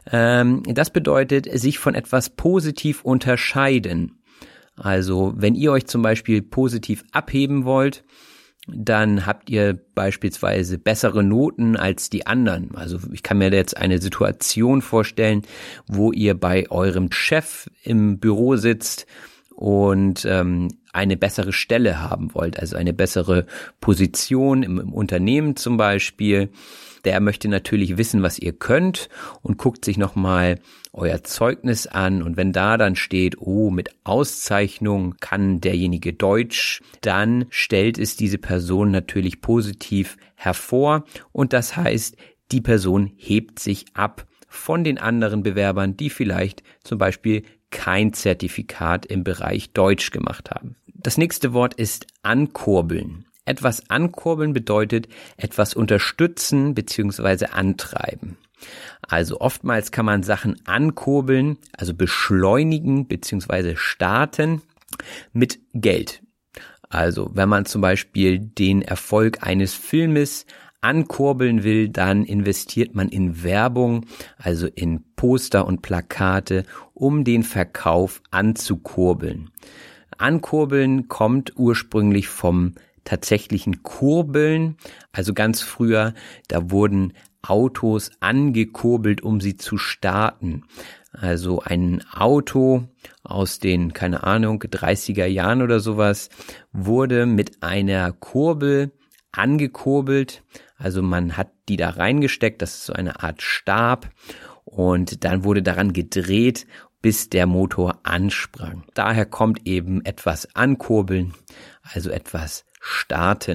Speaker 5: Das bedeutet, sich von etwas positiv unterscheiden. Also wenn ihr euch zum Beispiel positiv abheben wollt, dann habt ihr beispielsweise bessere Noten als die anderen. Also ich kann mir jetzt eine Situation vorstellen, wo ihr bei eurem Chef im Büro sitzt und eine bessere Stelle haben wollt, also eine bessere Position im Unternehmen zum Beispiel. Der möchte natürlich wissen, was ihr könnt und guckt sich nochmal euer Zeugnis an. Und wenn da dann steht, oh, mit Auszeichnung kann derjenige Deutsch, dann stellt es diese Person natürlich positiv hervor. Und das heißt, die Person hebt sich ab von den anderen Bewerbern, die vielleicht zum Beispiel kein Zertifikat im Bereich Deutsch gemacht haben. Das nächste Wort ist ankurbeln. Etwas ankurbeln bedeutet etwas unterstützen bzw. antreiben. Also oftmals kann man Sachen ankurbeln, also beschleunigen bzw. starten mit Geld. Also wenn man zum Beispiel den Erfolg eines Filmes ankurbeln will, dann investiert man in Werbung, also in Poster und Plakate, um den Verkauf anzukurbeln. Ankurbeln kommt ursprünglich vom tatsächlichen Kurbeln, also ganz früher, da wurden Autos angekurbelt, um sie zu starten. Also ein Auto aus den, 30er Jahren oder sowas, wurde mit einer Kurbel angekurbelt. Also man hat die da reingesteckt, das ist so eine Art Stab und dann wurde daran gedreht, bis der Motor ansprang. Daher kommt eben etwas ankurbeln, also etwas starten.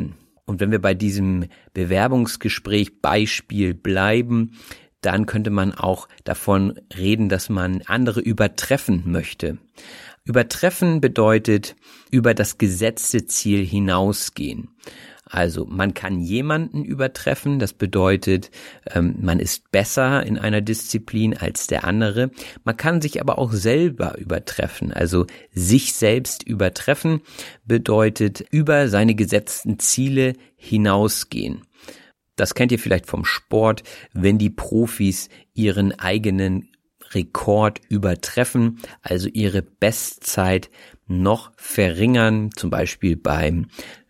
Speaker 5: Und wenn wir bei diesem Bewerbungsgespräch Beispiel bleiben, dann könnte man auch davon reden, dass man andere übertreffen möchte. Übertreffen bedeutet über das gesetzte Ziel hinausgehen. Also man kann jemanden übertreffen, das bedeutet, man ist besser in einer Disziplin als der andere. Man kann sich aber auch selber übertreffen, also sich selbst übertreffen bedeutet über seine gesetzten Ziele hinausgehen. Das kennt ihr vielleicht vom Sport, wenn die Profis ihren eigenen Rekord übertreffen, also ihre Bestzeit noch verringern, zum Beispiel beim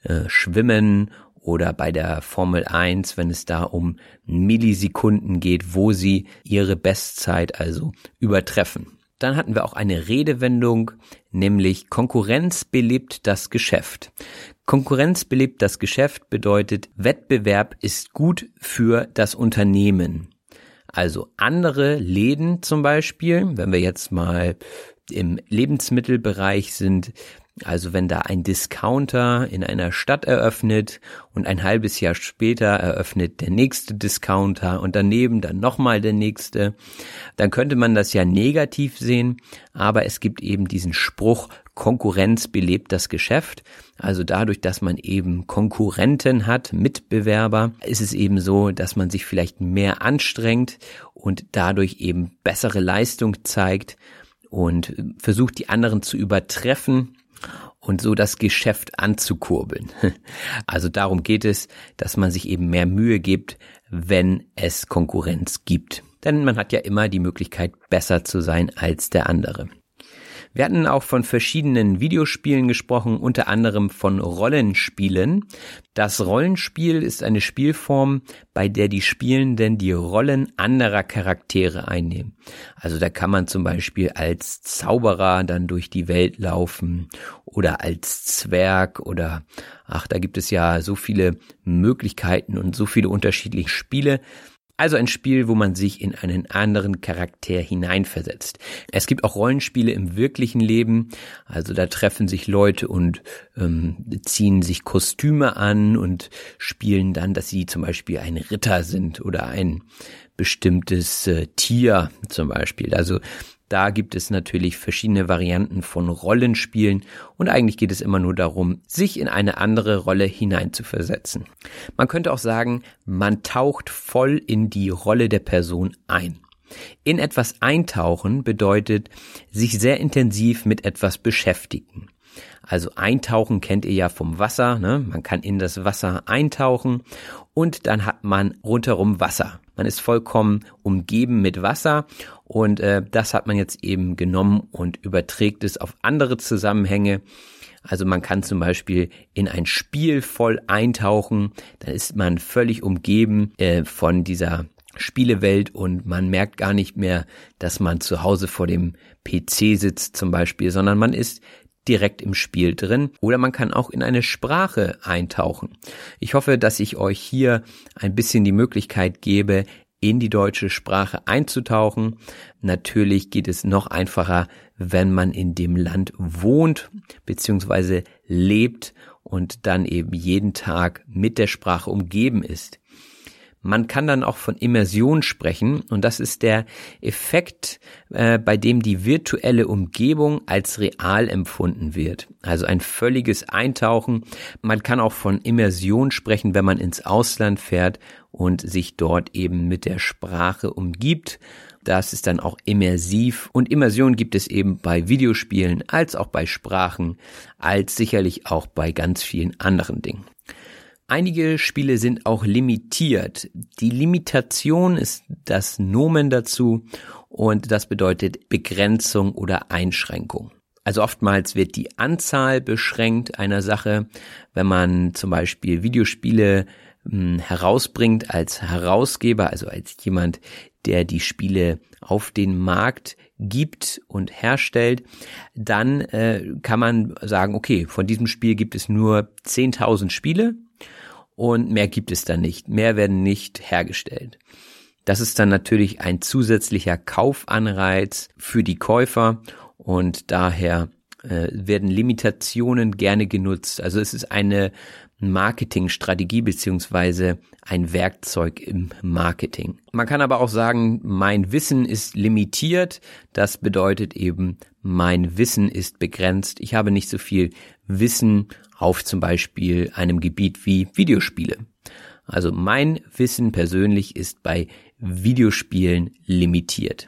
Speaker 5: Schwimmen oder bei der Formel 1, wenn es da um Millisekunden geht, wo sie ihre Bestzeit also übertreffen. Dann hatten wir auch eine Redewendung, nämlich Konkurrenz belebt das Geschäft. Konkurrenz belebt das Geschäft bedeutet, Wettbewerb ist gut für das Unternehmen. Also andere Läden zum Beispiel, wenn wir jetzt mal im Lebensmittelbereich sind, also wenn da ein Discounter in einer Stadt eröffnet und ein halbes Jahr später eröffnet der nächste Discounter und daneben dann nochmal der nächste, dann könnte man das ja negativ sehen, aber es gibt eben diesen Spruch, Konkurrenz belebt das Geschäft. Also dadurch, dass man eben Konkurrenten hat, Mitbewerber, ist es eben so, dass man sich vielleicht mehr anstrengt und dadurch eben bessere Leistung zeigt und versucht, die anderen zu übertreffen und so das Geschäft anzukurbeln. Also darum geht es, dass man sich eben mehr Mühe gibt, wenn es Konkurrenz gibt. Denn man hat ja immer die Möglichkeit, besser zu sein als der andere. Wir hatten auch von verschiedenen Videospielen gesprochen, unter anderem von Rollenspielen. Das Rollenspiel ist eine Spielform, bei der die Spielenden die Rollen anderer Charaktere einnehmen. Also da kann man zum Beispiel als Zauberer dann durch die Welt laufen oder als Zwerg oder da gibt es ja so viele Möglichkeiten und so viele unterschiedliche Spiele. Also ein Spiel, wo man sich in einen anderen Charakter hineinversetzt. Es gibt auch Rollenspiele im wirklichen Leben, also da treffen sich Leute und ziehen sich Kostüme an und spielen dann, dass sie zum Beispiel ein Ritter sind oder ein bestimmtes Tier zum Beispiel. Also da gibt es natürlich verschiedene Varianten von Rollenspielen und eigentlich geht es immer nur darum, sich in eine andere Rolle hineinzuversetzen. Man könnte auch sagen, man taucht voll in die Rolle der Person ein. In etwas eintauchen bedeutet, sich sehr intensiv mit etwas beschäftigen. Also eintauchen kennt ihr ja vom Wasser, ne? Man kann in das Wasser eintauchen und dann hat man rundherum Wasser. Man ist vollkommen umgeben mit Wasser und das hat man jetzt eben genommen und überträgt es auf andere Zusammenhänge. Also man kann zum Beispiel in ein Spiel voll eintauchen, dann ist man völlig umgeben von dieser Spielewelt und man merkt gar nicht mehr, dass man zu Hause vor dem PC sitzt zum Beispiel, sondern man ist direkt im Spiel drin. Oder man kann auch in eine Sprache eintauchen. Ich hoffe, dass ich euch hier ein bisschen die Möglichkeit gebe, in die deutsche Sprache einzutauchen. Natürlich geht es noch einfacher, wenn man in dem Land wohnt bzw. lebt und dann eben jeden Tag mit der Sprache umgeben ist. Man kann dann auch von Immersion sprechen und das ist der Effekt, bei dem die virtuelle Umgebung als real empfunden wird. Also ein völliges Eintauchen. Man kann auch von Immersion sprechen, wenn man ins Ausland fährt und sich dort eben mit der Sprache umgibt. Das ist dann auch immersiv und Immersion gibt es eben bei Videospielen als auch bei Sprachen, als sicherlich auch bei ganz vielen anderen Dingen. Einige Spiele sind auch limitiert. Die Limitation ist das Nomen dazu und das bedeutet Begrenzung oder Einschränkung. Also oftmals wird die Anzahl beschränkt einer Sache, wenn man zum Beispiel Videospiele herausbringt als Herausgeber, also als jemand, der die Spiele auf den Markt gibt und herstellt, dann kann man sagen, okay, von diesem Spiel gibt es nur 10.000 Spiele. Und mehr gibt es dann nicht. Mehr werden nicht hergestellt. Das ist dann natürlich ein zusätzlicher Kaufanreiz für die Käufer und daher werden Limitationen gerne genutzt. Also es ist eine Marketingstrategie beziehungsweise ein Werkzeug im Marketing. Man kann aber auch sagen, mein Wissen ist limitiert. Das bedeutet eben, mein Wissen ist begrenzt. Ich habe nicht so viel Wissen auf zum Beispiel einem Gebiet wie Videospiele. Also mein Wissen persönlich ist bei Videospielen limitiert.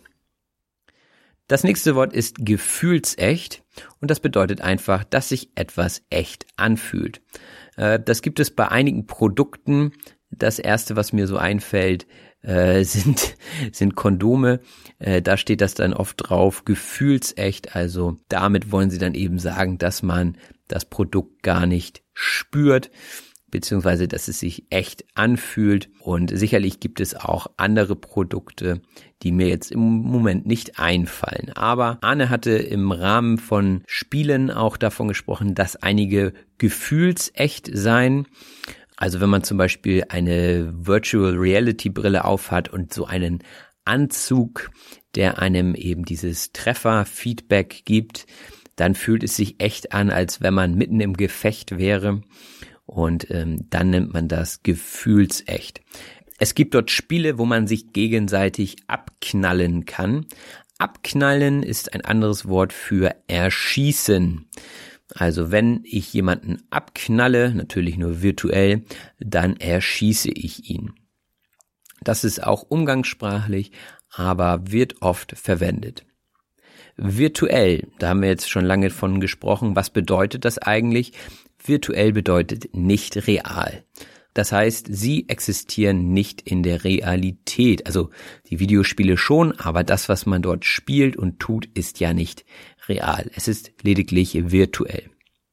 Speaker 5: Das nächste Wort ist gefühlsecht und das bedeutet einfach, dass sich etwas echt anfühlt. Das gibt es bei einigen Produkten. Das erste, was mir so einfällt, sind Kondome. Da steht das dann oft drauf, gefühlsecht. Also damit wollen sie dann eben sagen, dass man das Produkt gar nicht spürt, beziehungsweise dass es sich echt anfühlt. Und sicherlich gibt es auch andere Produkte, die mir jetzt im Moment nicht einfallen. Aber Arne hatte im Rahmen von Spielen auch davon gesprochen, dass einige gefühlsecht seien. Also wenn man zum Beispiel eine Virtual Reality Brille aufhat und so einen Anzug, der einem eben dieses Treffer-Feedback gibt, dann fühlt es sich echt an, als wenn man mitten im Gefecht wäre. Und dann nennt man das gefühlsecht. Es gibt dort Spiele, wo man sich gegenseitig abknallen kann. Abknallen ist ein anderes Wort für erschießen. Also wenn ich jemanden abknalle, natürlich nur virtuell, dann erschieße ich ihn. Das ist auch umgangssprachlich, aber wird oft verwendet. Virtuell, da haben wir jetzt schon lange von gesprochen. Was bedeutet das eigentlich? Virtuell bedeutet nicht real. Das heißt, sie existieren nicht in der Realität. Also die Videospiele schon, aber das, was man dort spielt und tut, ist ja nicht real. Es ist lediglich virtuell.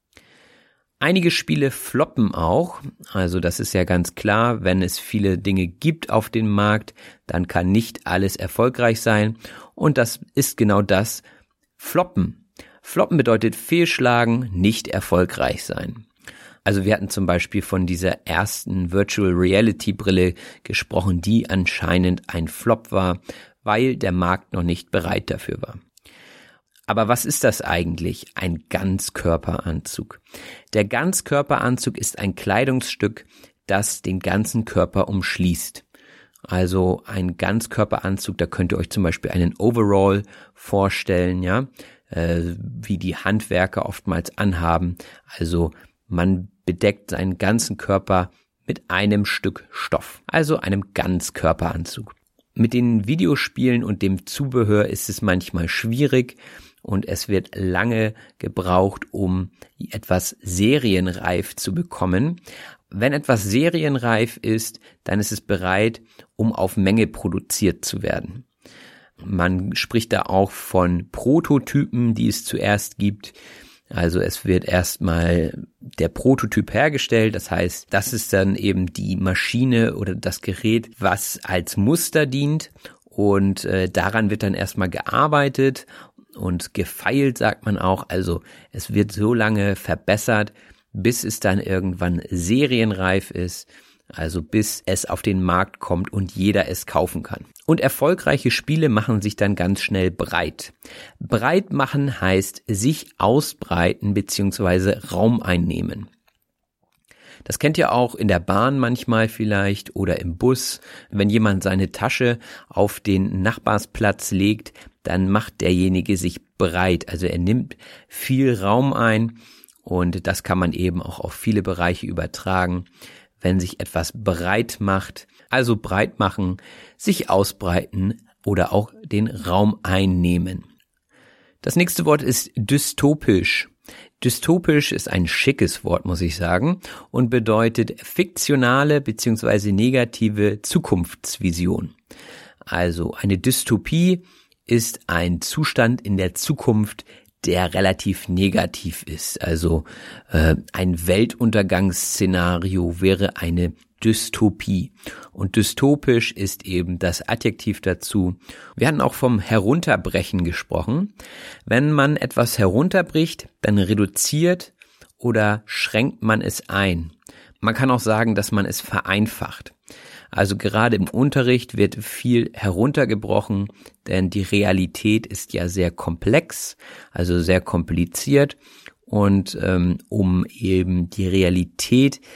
Speaker 5: Einige Spiele floppen auch. Also das ist ja ganz klar, wenn es viele Dinge gibt auf dem Markt, dann kann nicht alles erfolgreich sein. Und das ist genau das, floppen. Floppen bedeutet fehlschlagen, nicht erfolgreich sein. Also wir hatten zum Beispiel von dieser ersten Virtual Reality Brille gesprochen, die anscheinend ein Flop war, weil der Markt noch nicht bereit dafür war. Aber was ist das eigentlich? Ein Ganzkörperanzug. Der Ganzkörperanzug ist ein Kleidungsstück, das den ganzen Körper umschließt. Also ein Ganzkörperanzug, da könnt ihr euch zum Beispiel einen Overall vorstellen, ja, wie die Handwerker oftmals anhaben. Also man bedeckt seinen ganzen Körper mit einem Stück Stoff, also einem Ganzkörperanzug. Mit den Videospielen und dem Zubehör ist es manchmal schwierig und es wird lange gebraucht, um etwas serienreif zu bekommen. Wenn etwas serienreif ist, dann ist es bereit, um auf Menge produziert zu werden. Man spricht da auch von Prototypen, die es zuerst gibt. Also es wird erstmal der Prototyp hergestellt, das heißt, das ist dann eben die Maschine oder das Gerät, was als Muster dient und daran wird dann erstmal gearbeitet und gefeilt, sagt man auch. Also es wird so lange verbessert, bis es dann irgendwann serienreif ist. Also bis es auf den Markt kommt und jeder es kaufen kann. Und erfolgreiche Spiele machen sich dann ganz schnell breit. Breit machen heißt sich ausbreiten bzw. Raum einnehmen. Das kennt ihr auch in der Bahn manchmal vielleicht oder im Bus. Wenn jemand seine Tasche auf den Nachbarsplatz legt, dann macht derjenige sich breit. Also er nimmt viel Raum ein und das kann man eben auch auf viele Bereiche übertragen. Wenn sich etwas breit macht, also breit machen, sich ausbreiten oder auch den Raum einnehmen. Das nächste Wort ist dystopisch. Dystopisch ist ein schickes Wort, muss ich sagen, und bedeutet fiktionale bzw. negative Zukunftsvision. Also eine Dystopie ist ein Zustand in der Zukunft, der relativ negativ ist. Also ein Weltuntergangsszenario wäre eine Dystopie. Und dystopisch ist eben das Adjektiv dazu. Wir hatten auch vom Herunterbrechen gesprochen. Wenn man etwas herunterbricht, dann reduziert oder schränkt man es ein. Man kann auch sagen, dass man es vereinfacht. Also gerade im Unterricht wird viel heruntergebrochen, denn die Realität ist ja sehr komplex, also sehr kompliziert. Und um eben die Realität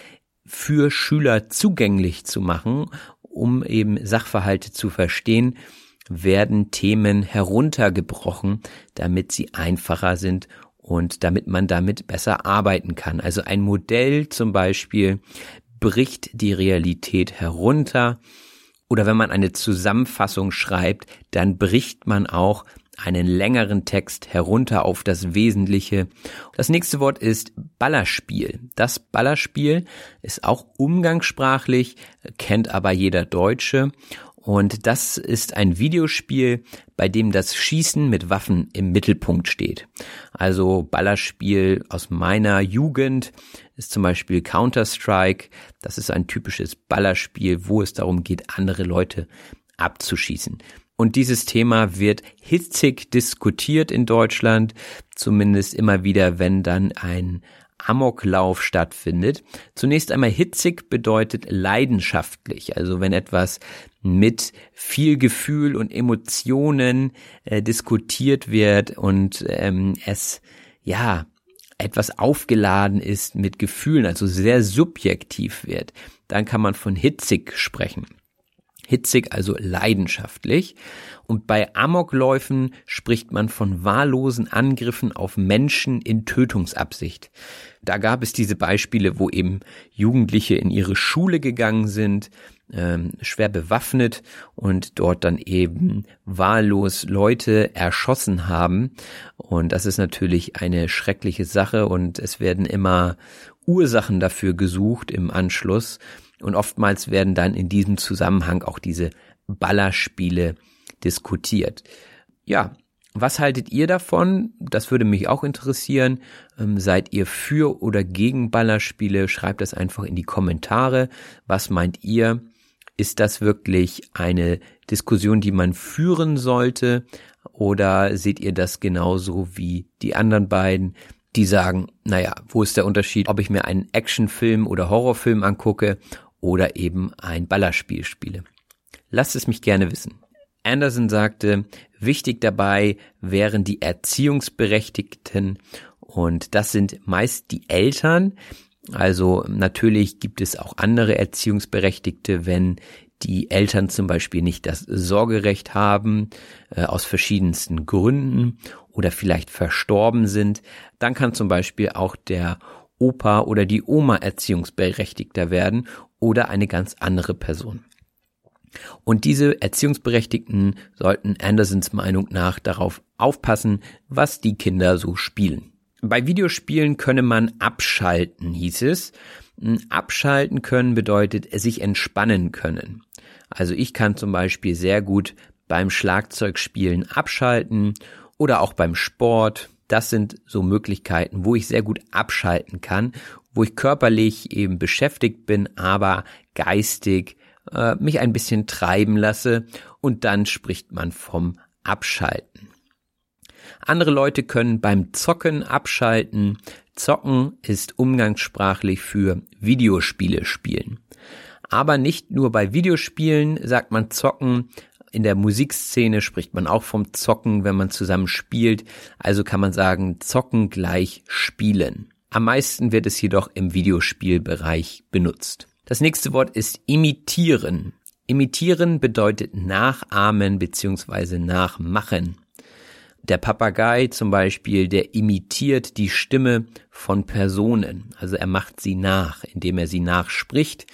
Speaker 5: für Schüler zugänglich zu machen, um eben Sachverhalte zu verstehen, werden Themen heruntergebrochen, damit sie einfacher sind und damit man damit besser arbeiten kann. Also ein Modell zum Beispiel bricht die Realität herunter, oder wenn man eine Zusammenfassung schreibt, dann bricht man auch einen längeren Text herunter auf das Wesentliche. Das nächste Wort ist Ballerspiel. Das Ballerspiel ist auch umgangssprachlich, kennt aber jeder Deutsche. Und das ist ein Videospiel, bei dem das Schießen mit Waffen im Mittelpunkt steht. Also Ballerspiel aus meiner Jugend ist zum Beispiel Counter-Strike. Das ist ein typisches Ballerspiel, wo es darum geht, andere Leute abzuschießen. Und dieses Thema wird hitzig diskutiert in Deutschland, zumindest immer wieder, wenn dann ein Amoklauf stattfindet. Zunächst einmal hitzig bedeutet leidenschaftlich, also wenn etwas mit viel Gefühl und Emotionen diskutiert wird und es etwas aufgeladen ist mit Gefühlen, also sehr subjektiv wird, dann kann man von hitzig sprechen. Hitzig, also leidenschaftlich. Und bei Amokläufen spricht man von wahllosen Angriffen auf Menschen in Tötungsabsicht. Da gab es diese Beispiele, wo eben Jugendliche in ihre Schule gegangen sind, schwer bewaffnet und dort dann eben wahllos Leute erschossen haben. Und das ist natürlich eine schreckliche Sache und es werden immer Ursachen dafür gesucht im Anschluss. Und oftmals werden dann in diesem Zusammenhang auch diese Ballerspiele diskutiert. Ja, was haltet ihr davon? Das würde mich auch interessieren. Seid ihr für oder gegen Ballerspiele? Schreibt das einfach in die Kommentare. Was meint ihr? Ist das wirklich eine Diskussion, die man führen sollte? Oder seht ihr das genauso wie die anderen beiden, die sagen, naja, wo ist der Unterschied, ob ich mir einen Actionfilm oder Horrorfilm angucke oder eben ein Ballerspiel spiele? Lasst es mich gerne wissen. Anderson sagte, wichtig dabei wären die Erziehungsberechtigten und das sind meist die Eltern. Also natürlich gibt es auch andere Erziehungsberechtigte, wenn die Eltern zum Beispiel nicht das Sorgerecht haben, aus verschiedensten Gründen oder vielleicht verstorben sind. Dann kann zum Beispiel auch der Opa oder die Oma Erziehungsberechtigter werden oder eine ganz andere Person. Und diese Erziehungsberechtigten sollten Andersons Meinung nach darauf aufpassen, was die Kinder so spielen. Bei Videospielen könne man abschalten, hieß es. Abschalten können bedeutet sich entspannen können. Also ich kann zum Beispiel sehr gut beim Schlagzeugspielen abschalten oder auch beim Sport. Das sind so Möglichkeiten, wo ich sehr gut abschalten kann, wo ich körperlich eben beschäftigt bin, aber geistig mich ein bisschen treiben lasse und dann spricht man vom Abschalten. Andere Leute können beim Zocken abschalten. Zocken ist umgangssprachlich für Videospiele spielen. Aber nicht nur bei Videospielen sagt man zocken. In der Musikszene spricht man auch vom Zocken, wenn man zusammen spielt. Also kann man sagen, zocken gleich spielen. Am meisten wird es jedoch im Videospielbereich benutzt. Das nächste Wort ist imitieren. Imitieren bedeutet nachahmen bzw. nachmachen. Der Papagei zum Beispiel, der imitiert die Stimme von Personen. Also er macht sie nach, indem er sie nachspricht.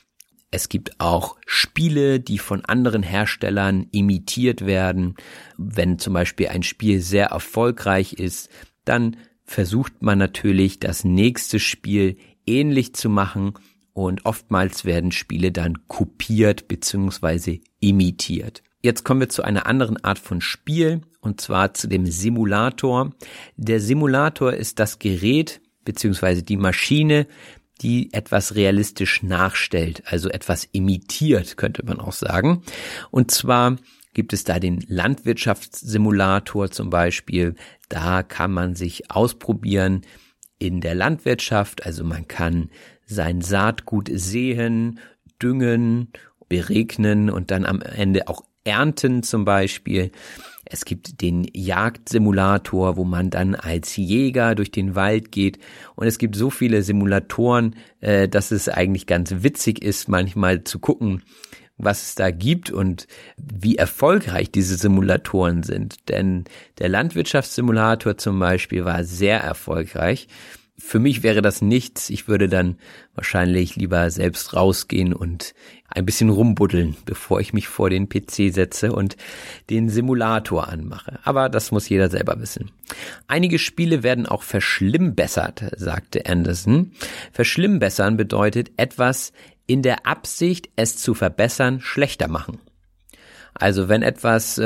Speaker 5: Es gibt auch Spiele, die von anderen Herstellern imitiert werden. Wenn zum Beispiel ein Spiel sehr erfolgreich ist, dann versucht man natürlich, das nächste Spiel ähnlich zu machen. Und oftmals werden Spiele dann kopiert bzw. imitiert. Jetzt kommen wir zu einer anderen Art von Spiel, und zwar zu dem Simulator. Der Simulator ist das Gerät bzw. die Maschine, die etwas realistisch nachstellt, also etwas imitiert, könnte man auch sagen. Und zwar gibt es da den Landwirtschaftssimulator zum Beispiel. Da kann man sich ausprobieren in der Landwirtschaft, also man kann sein Saatgut säen, düngen, beregnen und dann am Ende auch ernten zum Beispiel. Es gibt den Jagdsimulator, wo man dann als Jäger durch den Wald geht. Und es gibt so viele Simulatoren, dass es eigentlich ganz witzig ist, manchmal zu gucken, was es da gibt und wie erfolgreich diese Simulatoren sind. Denn der Landwirtschaftssimulator zum Beispiel war sehr erfolgreich. Für mich wäre das nichts. Ich würde dann wahrscheinlich lieber selbst rausgehen und ein bisschen rumbuddeln, bevor ich mich vor den PC setze und den Simulator anmache. Aber das muss jeder selber wissen. Einige Spiele werden auch verschlimmbessert, sagte Anderson. Verschlimmbessern bedeutet etwas in der Absicht, es zu verbessern, schlechter machen. Also wenn etwas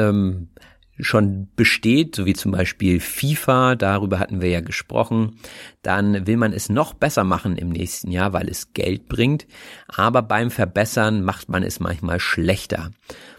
Speaker 5: schon besteht, so wie zum Beispiel FIFA, darüber hatten wir ja gesprochen, dann will man es noch besser machen im nächsten Jahr, weil es Geld bringt, aber beim Verbessern macht man es manchmal schlechter.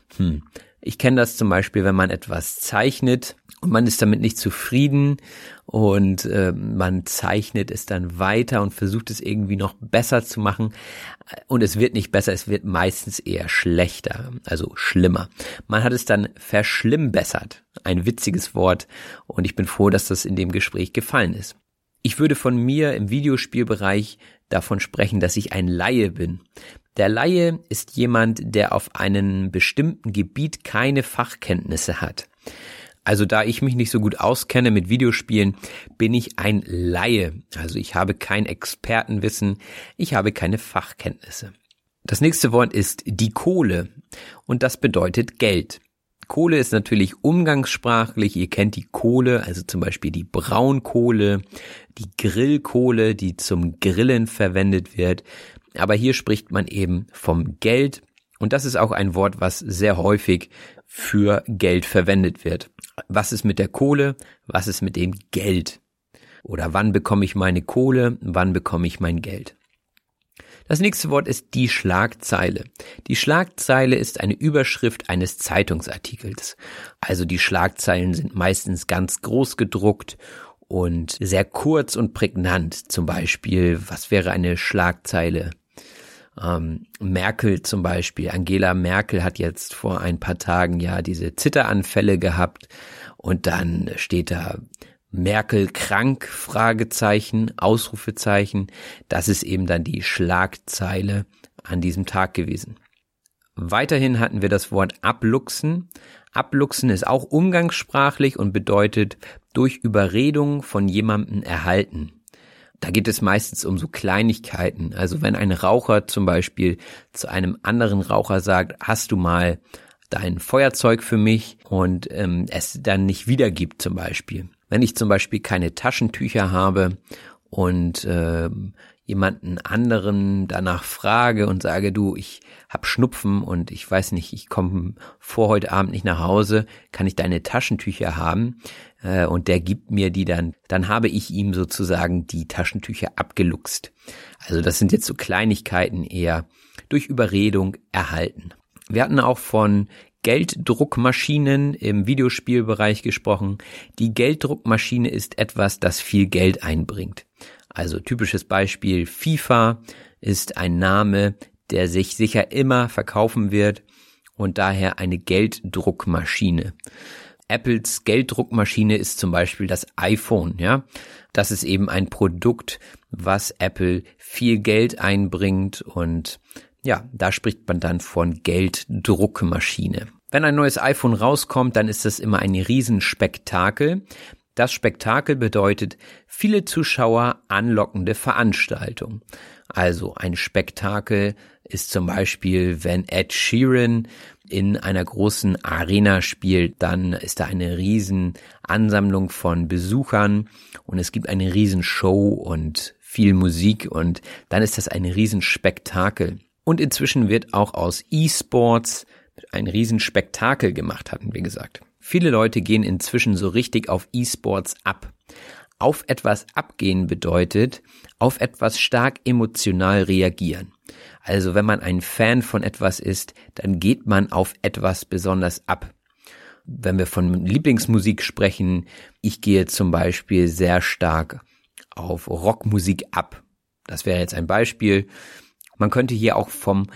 Speaker 5: Ich kenne das zum Beispiel, wenn man etwas zeichnet und man ist damit nicht zufrieden und man zeichnet es dann weiter und versucht es irgendwie noch besser zu machen und es wird nicht besser, es wird meistens eher schlechter, also schlimmer. Man hat es dann verschlimmbessert, ein witziges Wort, und ich bin froh, dass das in dem Gespräch gefallen ist. Ich würde von mir im Videospielbereich davon sprechen, dass ich ein Laie bin. Der Laie ist jemand, der auf einem bestimmten Gebiet keine Fachkenntnisse hat. Also da ich mich nicht so gut auskenne mit Videospielen, bin ich ein Laie. Also ich habe kein Expertenwissen, ich habe keine Fachkenntnisse. Das nächste Wort ist die Kohle und das bedeutet Geld. Kohle ist natürlich umgangssprachlich, ihr kennt die Kohle, also zum Beispiel die Braunkohle, die Grillkohle, die zum Grillen verwendet wird. Aber hier spricht man eben vom Geld und das ist auch ein Wort, was sehr häufig für Geld verwendet wird. Was ist mit der Kohle? Was ist mit dem Geld? Oder wann bekomme ich meine Kohle? Wann bekomme ich mein Geld? Das nächste Wort ist die Schlagzeile. Die Schlagzeile ist eine Überschrift eines Zeitungsartikels. Also die Schlagzeilen sind meistens ganz groß gedruckt und sehr kurz und prägnant. Zum Beispiel, was wäre eine Schlagzeile? Merkel zum Beispiel, Angela Merkel hat jetzt vor ein paar Tagen ja diese Zitteranfälle gehabt und dann steht da Merkel krank, Fragezeichen, Ausrufezeichen. Das ist eben dann die Schlagzeile an diesem Tag gewesen. Weiterhin hatten wir das Wort abluchsen. Abluchsen ist auch umgangssprachlich und bedeutet durch Überredung von jemandem erhalten. Da geht es meistens um so Kleinigkeiten. Also wenn ein Raucher zum Beispiel zu einem anderen Raucher sagt, hast du mal dein Feuerzeug für mich, und es dann nicht wiedergibt zum Beispiel. Wenn ich zum Beispiel keine Taschentücher habe und jemanden anderen danach frage und sage, du, ich hab Schnupfen und ich weiß nicht, ich komme vor heute Abend nicht nach Hause, kann ich deine Taschentücher haben? Und der gibt mir die dann habe ich ihm sozusagen die Taschentücher abgeluchst. Also das sind jetzt so Kleinigkeiten eher durch Überredung erhalten. Wir hatten auch von Gelddruckmaschinen im Videospielbereich gesprochen. Die Gelddruckmaschine ist etwas, das viel Geld einbringt. Also typisches Beispiel, FIFA ist ein Name, der sich sicher immer verkaufen wird und daher eine Gelddruckmaschine. Apples Gelddruckmaschine ist zum Beispiel das iPhone, ja. Das ist eben ein Produkt, was Apple viel Geld einbringt und ja, da spricht man dann von Gelddruckmaschine. Wenn ein neues iPhone rauskommt, dann ist das immer ein Riesenspektakel. Das Spektakel bedeutet viele Zuschauer anlockende Veranstaltung. Also ein Spektakel ist zum Beispiel, wenn Ed Sheeran in einer großen Arena spielt, dann ist da eine riesen Ansammlung von Besuchern und es gibt eine riesen Show und viel Musik und dann ist das ein Riesenspektakel. Und inzwischen wird auch aus E-Sports ein Riesenspektakel gemacht, hatten wir gesagt. Viele Leute gehen inzwischen so richtig auf E-Sports ab. Auf etwas abgehen bedeutet, auf etwas stark emotional reagieren. Also wenn man ein Fan von etwas ist, dann geht man auf etwas besonders ab. Wenn wir von Lieblingsmusik sprechen, ich gehe zum Beispiel sehr stark auf Rockmusik ab. Das wäre jetzt ein Beispiel. Man könnte hier auch vom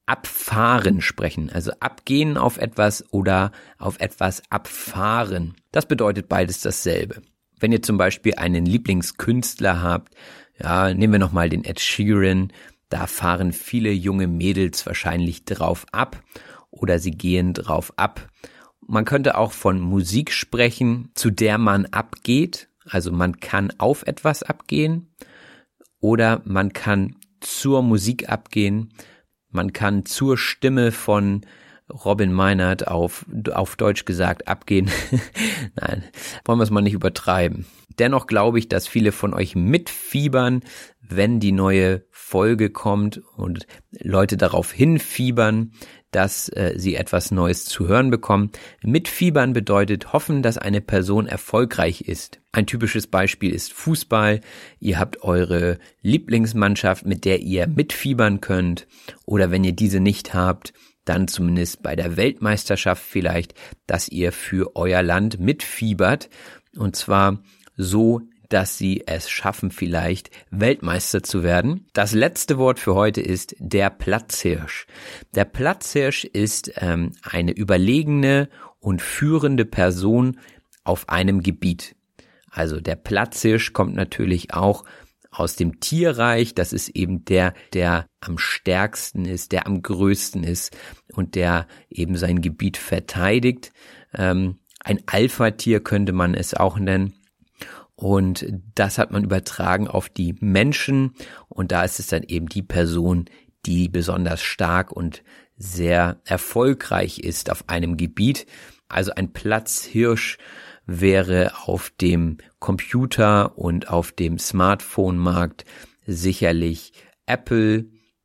Speaker 5: abfahren sprechen. Also abgehen auf etwas oder auf etwas abfahren. Das bedeutet beides dasselbe. Wenn ihr zum Beispiel einen Lieblingskünstler habt, ja, nehmen wir nochmal den Ed Sheeran, da fahren viele junge Mädels wahrscheinlich drauf ab oder sie gehen drauf ab. Man könnte auch von Musik sprechen, zu der man abgeht. Also man kann auf etwas abgehen oder man kann zur Musik abgehen. Man kann zur Stimme von Robin Meinert auf Deutsch gesagt abgehen. Nein, wollen wir es mal nicht übertreiben. Dennoch glaube ich, dass viele von euch mitfiebern, wenn die neue Folge kommt und Leute darauf hinfiebern, dass sie etwas Neues zu hören bekommen. Mitfiebern bedeutet hoffen, dass eine Person erfolgreich ist. Ein typisches Beispiel ist Fußball. Ihr habt eure Lieblingsmannschaft, mit der ihr mitfiebern könnt. Oder wenn ihr diese nicht habt, dann zumindest bei der Weltmeisterschaft vielleicht, dass ihr für euer Land mitfiebert. Und zwar so, dass sie es schaffen, vielleicht Weltmeister zu werden. Das letzte Wort für heute ist der Platzhirsch. Der Platzhirsch ist eine überlegene und führende Person auf einem Gebiet. Also der Platzhirsch kommt natürlich auch aus dem Tierreich. Das ist eben der am stärksten ist, der am größten ist und der eben sein Gebiet verteidigt. Ein Alpha-Tier könnte man es auch nennen. Und das hat man übertragen auf die Menschen und da ist es dann eben die Person, die besonders stark und sehr erfolgreich ist auf einem Gebiet. Also ein Platzhirsch wäre auf dem Computer- und auf dem Smartphone-Markt sicherlich Apple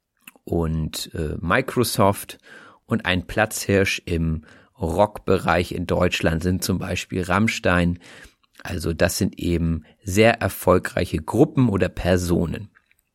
Speaker 5: und Microsoft und ein Platzhirsch im Rockbereich in Deutschland sind zum Beispiel Rammstein. Also das sind eben sehr erfolgreiche Gruppen oder Personen.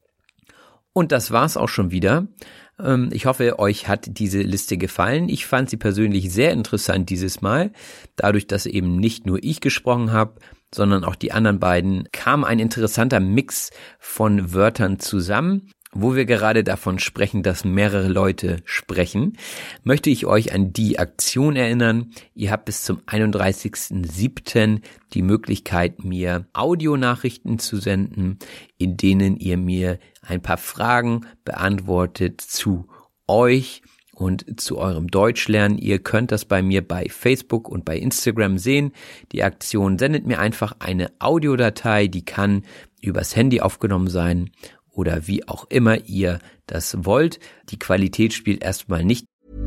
Speaker 5: Und das war's auch schon wieder. Ich hoffe, euch hat diese Liste gefallen. Ich fand sie persönlich sehr interessant dieses Mal. Dadurch, dass eben nicht nur ich gesprochen habe, sondern auch die anderen beiden, kam ein interessanter Mix von Wörtern zusammen. Wo wir gerade davon sprechen, dass mehrere Leute sprechen, möchte ich euch an die Aktion erinnern. Ihr habt bis zum 31.07. die Möglichkeit, mir Audionachrichten zu senden, in denen ihr mir ein paar Fragen beantwortet zu euch und zu eurem Deutschlernen. Ihr könnt das bei mir bei Facebook und bei Instagram sehen. Die Aktion sendet mir einfach eine Audiodatei, die kann übers Handy aufgenommen sein oder wie auch immer ihr das wollt. Die Qualität spielt erstmal nicht.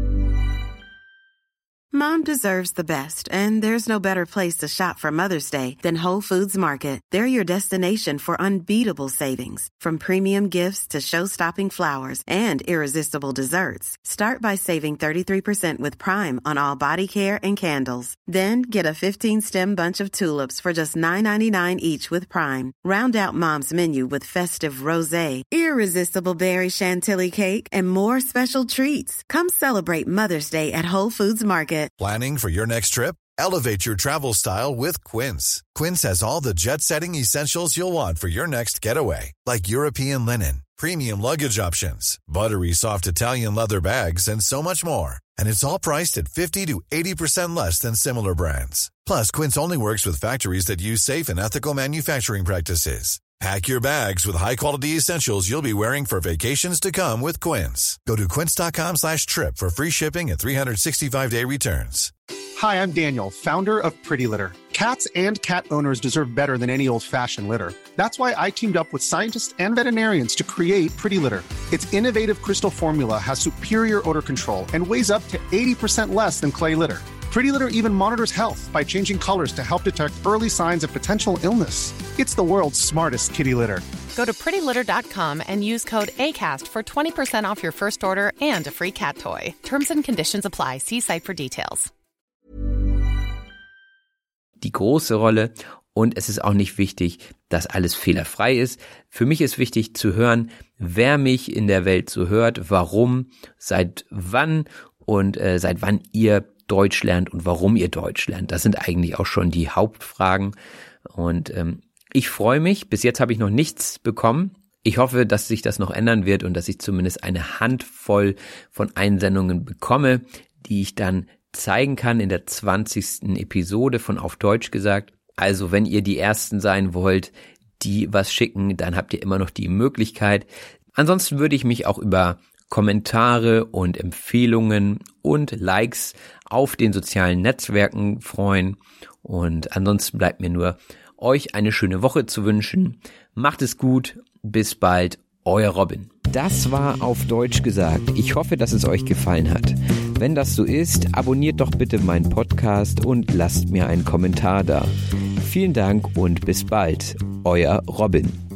Speaker 9: Mom deserves the best, and there's no better place to shop for Mother's Day than Whole Foods Market. They're your destination for unbeatable savings, from premium gifts to show-stopping flowers and irresistible desserts. Start by saving 33% with Prime on all body care and candles. Then get a 15-stem bunch of tulips for just $9.99 each with Prime. Round out Mom's menu with festive rosé, irresistible berry chantilly cake, and more special treats. Come celebrate Mother's Day at Whole Foods Market.
Speaker 3: Planning for your next trip? Elevate your travel style with Quince. Quince has all the jet-setting essentials you'll want for your next getaway, like European linen, premium luggage options, buttery soft Italian leather bags, and so much more. And it's all priced at 50 to 80% less than similar brands. Plus, Quince only works with factories that use safe and ethical manufacturing practices. Pack your bags with high-quality essentials you'll be wearing for vacations to come with Quince. Go to quince.com/trip for free shipping and 365-day returns.
Speaker 10: Hi, I'm Daniel, founder of Pretty Litter. Cats and cat owners deserve better than any old-fashioned litter. That's why I teamed up with scientists and veterinarians to create Pretty Litter. Its innovative crystal formula has superior odor control and weighs up to 80% less than clay litter. Pretty Litter even monitors health by changing colors to help detect early signs of potential illness. It's the world's smartest kitty litter.
Speaker 11: Go to prettylitter.com and use code ACAST for 20% off your first order and a free cat toy. Terms and conditions apply. See site for details.
Speaker 5: Die große Rolle, und es ist auch nicht wichtig, dass alles fehlerfrei ist. Für mich ist wichtig zu hören, wer mich in der Welt so hört, warum, seit wann und seit wann ihr Deutsch lernt und warum ihr Deutsch lernt. Das sind eigentlich auch schon die Hauptfragen und ich freue mich. Bis jetzt habe ich noch nichts bekommen. Ich hoffe, dass sich das noch ändern wird und dass ich zumindest eine Handvoll von Einsendungen bekomme, die ich dann zeigen kann in der 20. Episode von Auf Deutsch gesagt. Also wenn ihr die Ersten sein wollt, die was schicken, dann habt ihr immer noch die Möglichkeit. Ansonsten würde ich mich auch über Kommentare und Empfehlungen und Likes auf den sozialen Netzwerken freuen. Und ansonsten bleibt mir nur, euch eine schöne Woche zu wünschen. Macht es gut, bis bald, euer Robin. Das war Auf Deutsch gesagt. Ich hoffe, dass es euch gefallen hat. Wenn das so ist, abonniert doch bitte meinen Podcast und lasst mir einen Kommentar da. Vielen Dank und bis bald, euer Robin.